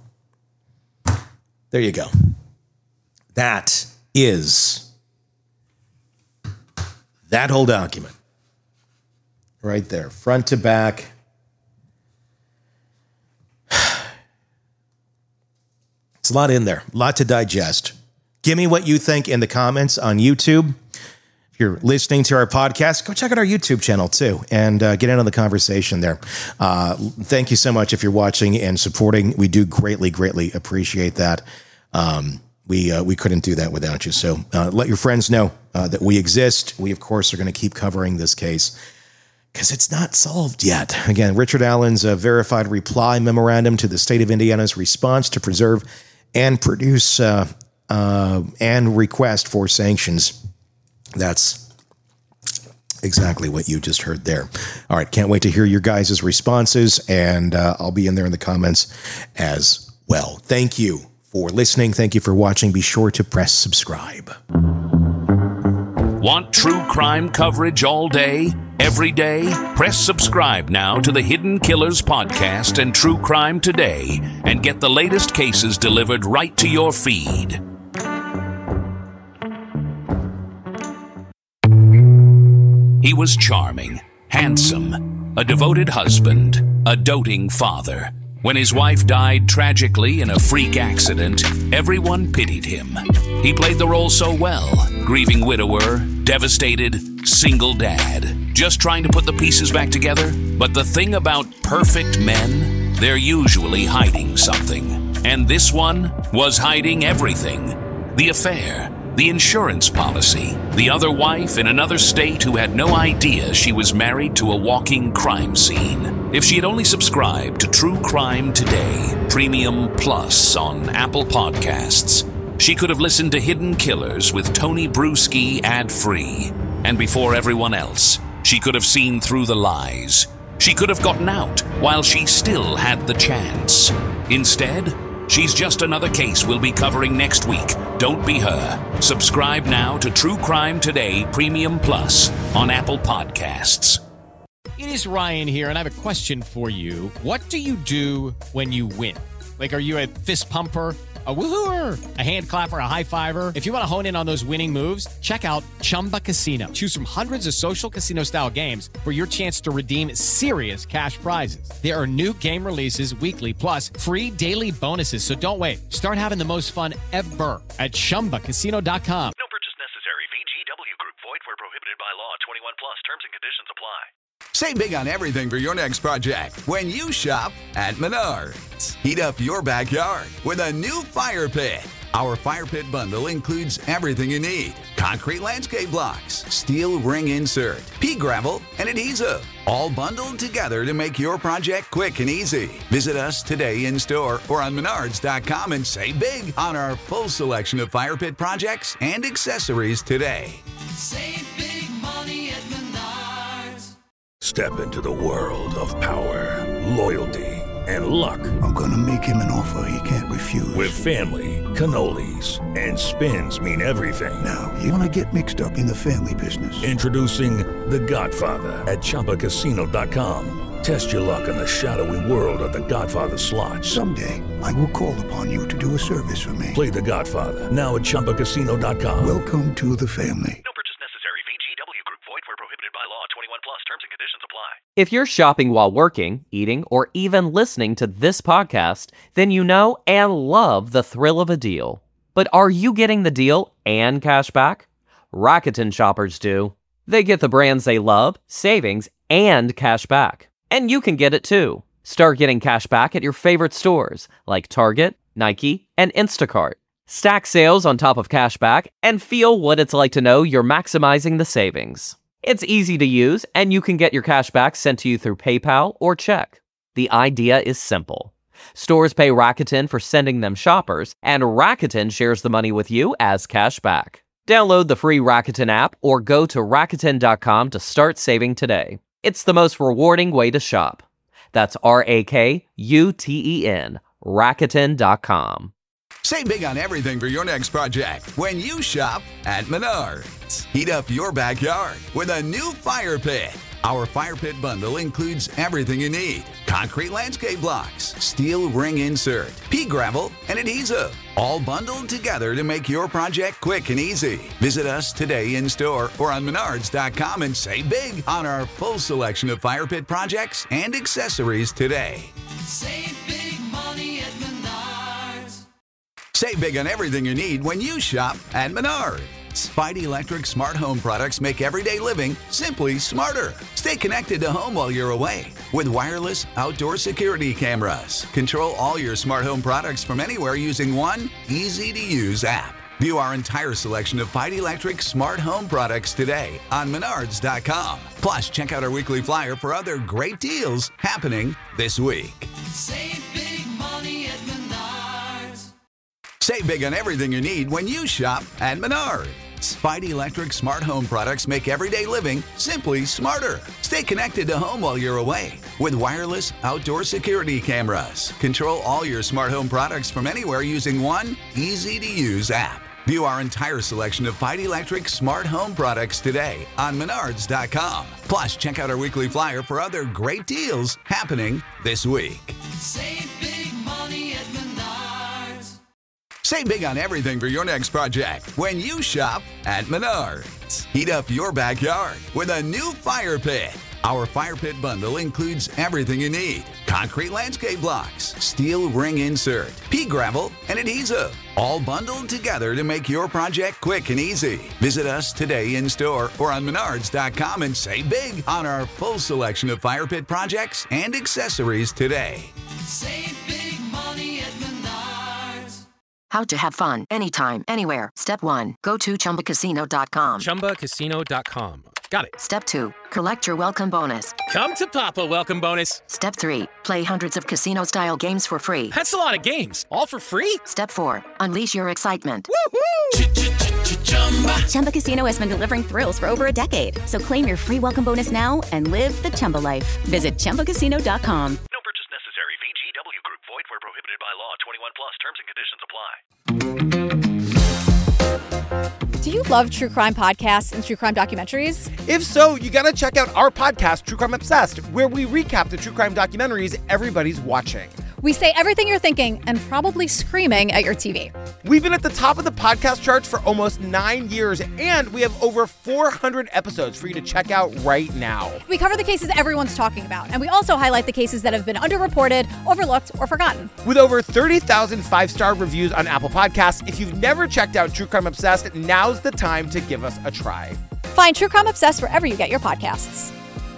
There you go. That is that whole document. Right there, front to back. It's a lot in there, a lot to digest. Give me what you think in the comments on YouTube. If you're listening to our podcast, go check out our YouTube channel too and get in on the conversation there. Thank you so much if you're watching and supporting. We do greatly, greatly appreciate that. We couldn't do that without you. So let your friends know that we exist. We, of course, are going to keep covering this case because it's not solved yet. Again, Richard Allen's verified reply memorandum to the state of Indiana's response to preserve and produce and request for sanctions. That's exactly what you just heard there. All right, can't wait to hear your guys' responses, and I'll be in there in the comments as well. Thank you for listening. Thank you for watching. Be sure to press subscribe. Want true crime coverage all day, every day? Press subscribe now to the Hidden Killers podcast and True Crime Today and get the latest cases delivered right to your feed. He was charming, handsome, a devoted husband, a doting father. When his wife died tragically in a freak accident, everyone pitied him. He played the role so well, grieving widower, devastated, single dad, just trying to put the pieces back together. But the thing about perfect men, they're usually hiding something. And this one was hiding everything. The affair, the insurance policy, the other wife in another state who had no idea she was married to a walking crime scene. If she had only subscribed to True Crime Today, Premium Plus on Apple Podcasts, she could have listened to Hidden Killers with Tony Bruschi ad-free. And before everyone else, she could have seen through the lies. She could have gotten out while she still had the chance. Instead, she's just another case we'll be covering next week. Don't be her. Subscribe now to True Crime Today Premium Plus on Apple Podcasts. It is Ryan here, and I have a question for you. What do you do when you win? Like, are you a fist pumper, a woohooer, a hand clapper, a high fiver? If you want to hone in on those winning moves, check out Chumba Casino. Choose from hundreds of social casino-style games for your chance to redeem serious cash prizes. There are new game releases weekly, plus free daily bonuses. So don't wait. Start having the most fun ever at ChumbaCasino.com. No purchase necessary. VGW Group. Void where prohibited by law. 21 plus. Terms and conditions apply. Save big on everything for your next project when you shop at Menards. Heat up your backyard with a new fire pit. Our fire pit bundle includes everything you need: concrete landscape blocks, steel ring insert, pea gravel, and adhesive. All bundled together to make your project quick and easy. Visit us today in store or on Menards.com and save big on our full selection of fire pit projects and accessories today. Save big money at Menards. Step into the world of power, loyalty, and luck. I'm gonna make him an offer he can't refuse. With family, cannolis, and spins mean everything. Now, you wanna get mixed up in the family business. Introducing The Godfather at ChumbaCasino.com. Test your luck in the shadowy world of The Godfather slot. Someday, I will call upon you to do a service for me. Play The Godfather now at ChumbaCasino.com. Welcome to the family. No purchase necessary. VGW Group. Void where prohibited by law. 21 plus. Terms and conditions apply. If you're shopping while working, eating, or even listening to this podcast, then you know and love the thrill of a deal. But are you getting the deal and cash back? Rakuten shoppers do. They get the brands they love, savings, and cash back. And you can get it too. Start getting cash back at your favorite stores like Target, Nike, and Instacart. Stack sales on top of cash back and feel what it's like to know you're maximizing the savings. It's easy to use, and you can get your cash back sent to you through PayPal or check. The idea is simple. Stores pay Rakuten for sending them shoppers, and Rakuten shares the money with you as cash back. Download the free Rakuten app or go to Rakuten.com to start saving today. It's the most rewarding way to shop. That's RAKUTEN, Rakuten.com. Save big on everything for your next project when you shop at Menards. Heat up your backyard with a new fire pit. Our fire pit bundle includes everything you need: concrete landscape blocks, steel ring insert, pea gravel, and adhesive. All bundled together to make your project quick and easy. Visit us today in store or on Menards.com and save big on our full selection of fire pit projects and accessories today. Save big money at Menards. Save big on everything you need when you shop at Menards. Spidey Electric smart home products make everyday living simply smarter. Stay connected to home while you're away with wireless outdoor security cameras. Control all your smart home products from anywhere using one easy-to-use app. View our entire selection of Spidey Electric smart home products today on Menards.com. Plus, check out our weekly flyer for other great deals happening this week. Save big money at Menards. Save big on everything you need when you shop at Menards. Spidey Electric smart home products make everyday living simply smarter. Stay connected to home while you're away with wireless outdoor security cameras. Control all your smart home products from anywhere using one easy-to-use app. View our entire selection of Spidey Electric smart home products today on Menards.com. Plus, check out our weekly flyer for other great deals happening this week. Save big money at Menards. Save big on everything for your next project when you shop at Menards. Heat up your backyard with a new fire pit. Our fire pit bundle includes everything you need: concrete landscape blocks, steel ring insert, pea gravel, and adhesive, all bundled together to make your project quick and easy. Visit us today in store or on Menards.com and save big on our full selection of fire pit projects and accessories today. Save big money at Menards. How to have fun anytime, anywhere. Step 1. Go to ChumbaCasino.com. ChumbaCasino.com. Got it. Step 2. Collect your welcome bonus. Come to Papa welcome bonus. Step 3. Play hundreds of casino-style games for free. That's a lot of games. All for free? Step 4. Unleash your excitement. Chumba Casino has been delivering thrills for over a decade. So claim your free welcome bonus now and live the Chumba life. Visit ChumbaCasino.com. No purchase necessary. VGW Group. Void where prohibited by law. 21 plus. Terms and conditions apply. Do you love true crime podcasts and true crime documentaries? If so, you gotta check out our podcast, True Crime Obsessed, where we recap the true crime documentaries everybody's watching. We say everything you're thinking and probably screaming at your TV. We've been at the top of the podcast charts for almost 9 years, and we have over 400 episodes for you to check out right now. We cover the cases everyone's talking about, and we also highlight the cases that have been underreported, overlooked, or forgotten. With over 30,000 five-star reviews on Apple Podcasts, if you've never checked out True Crime Obsessed, now's the time to give us a try. Find True Crime Obsessed wherever you get your podcasts.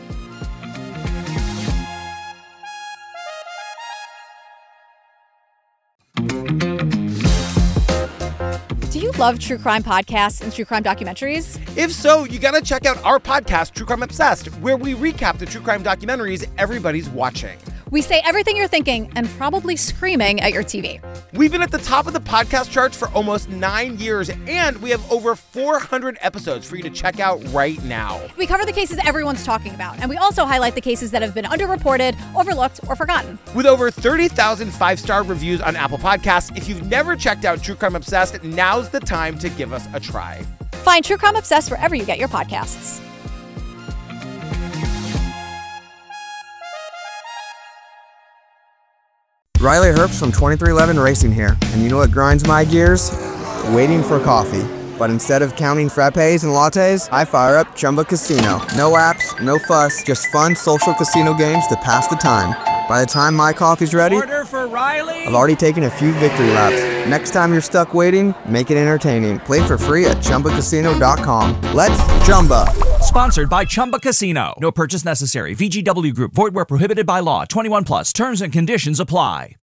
Do you love true crime podcasts and true crime documentaries? If so, you gotta check out our podcast, True Crime Obsessed, where we recap the true crime documentaries everybody's watching. We say everything you're thinking and probably screaming at your TV. We've been at the top of the podcast charts for almost 9 years, and we have over 400 episodes for you to check out right now. We cover the cases everyone's talking about, and we also highlight the cases that have been underreported, overlooked, or forgotten. With over 30,000 five-star reviews on Apple Podcasts, if you've never checked out True Crime Obsessed, now's the time to give us a try. Find True Crime Obsessed wherever you get your podcasts. Riley Herbst from 2311 Racing here, and you know what grinds my gears? Waiting for coffee. But instead of counting frappes and lattes, I fire up Chumba Casino. No apps, no fuss, just fun social casino games to pass the time. By the time my coffee's ready, order for Riley. I've already taken a few victory laps. Next time you're stuck waiting, make it entertaining. Play for free at ChumbaCasino.com. Let's Chumba. Sponsored by Chumba Casino. No purchase necessary. VGW Group. Void where prohibited by law. 21 plus. Terms and conditions apply.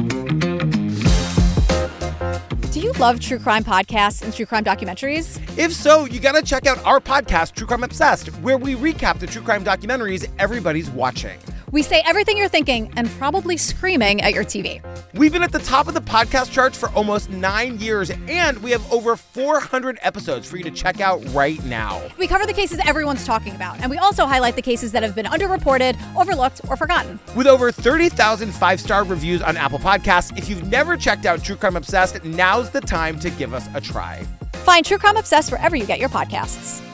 Do you love true crime podcasts and true crime documentaries? If so, you gotta check out our podcast, True Crime Obsessed, where we recap the true crime documentaries everybody's watching. We say everything you're thinking and probably screaming at your TV. We've been at the top of the podcast charts for almost 9 years, and we have over 400 episodes for you to check out right now. We cover the cases everyone's talking about, and we also highlight the cases that have been underreported, overlooked, or forgotten. With over 30,000 five-star reviews on Apple Podcasts, if you've never checked out True Crime Obsessed, now's the time to give us a try. Find True Crime Obsessed wherever you get your podcasts.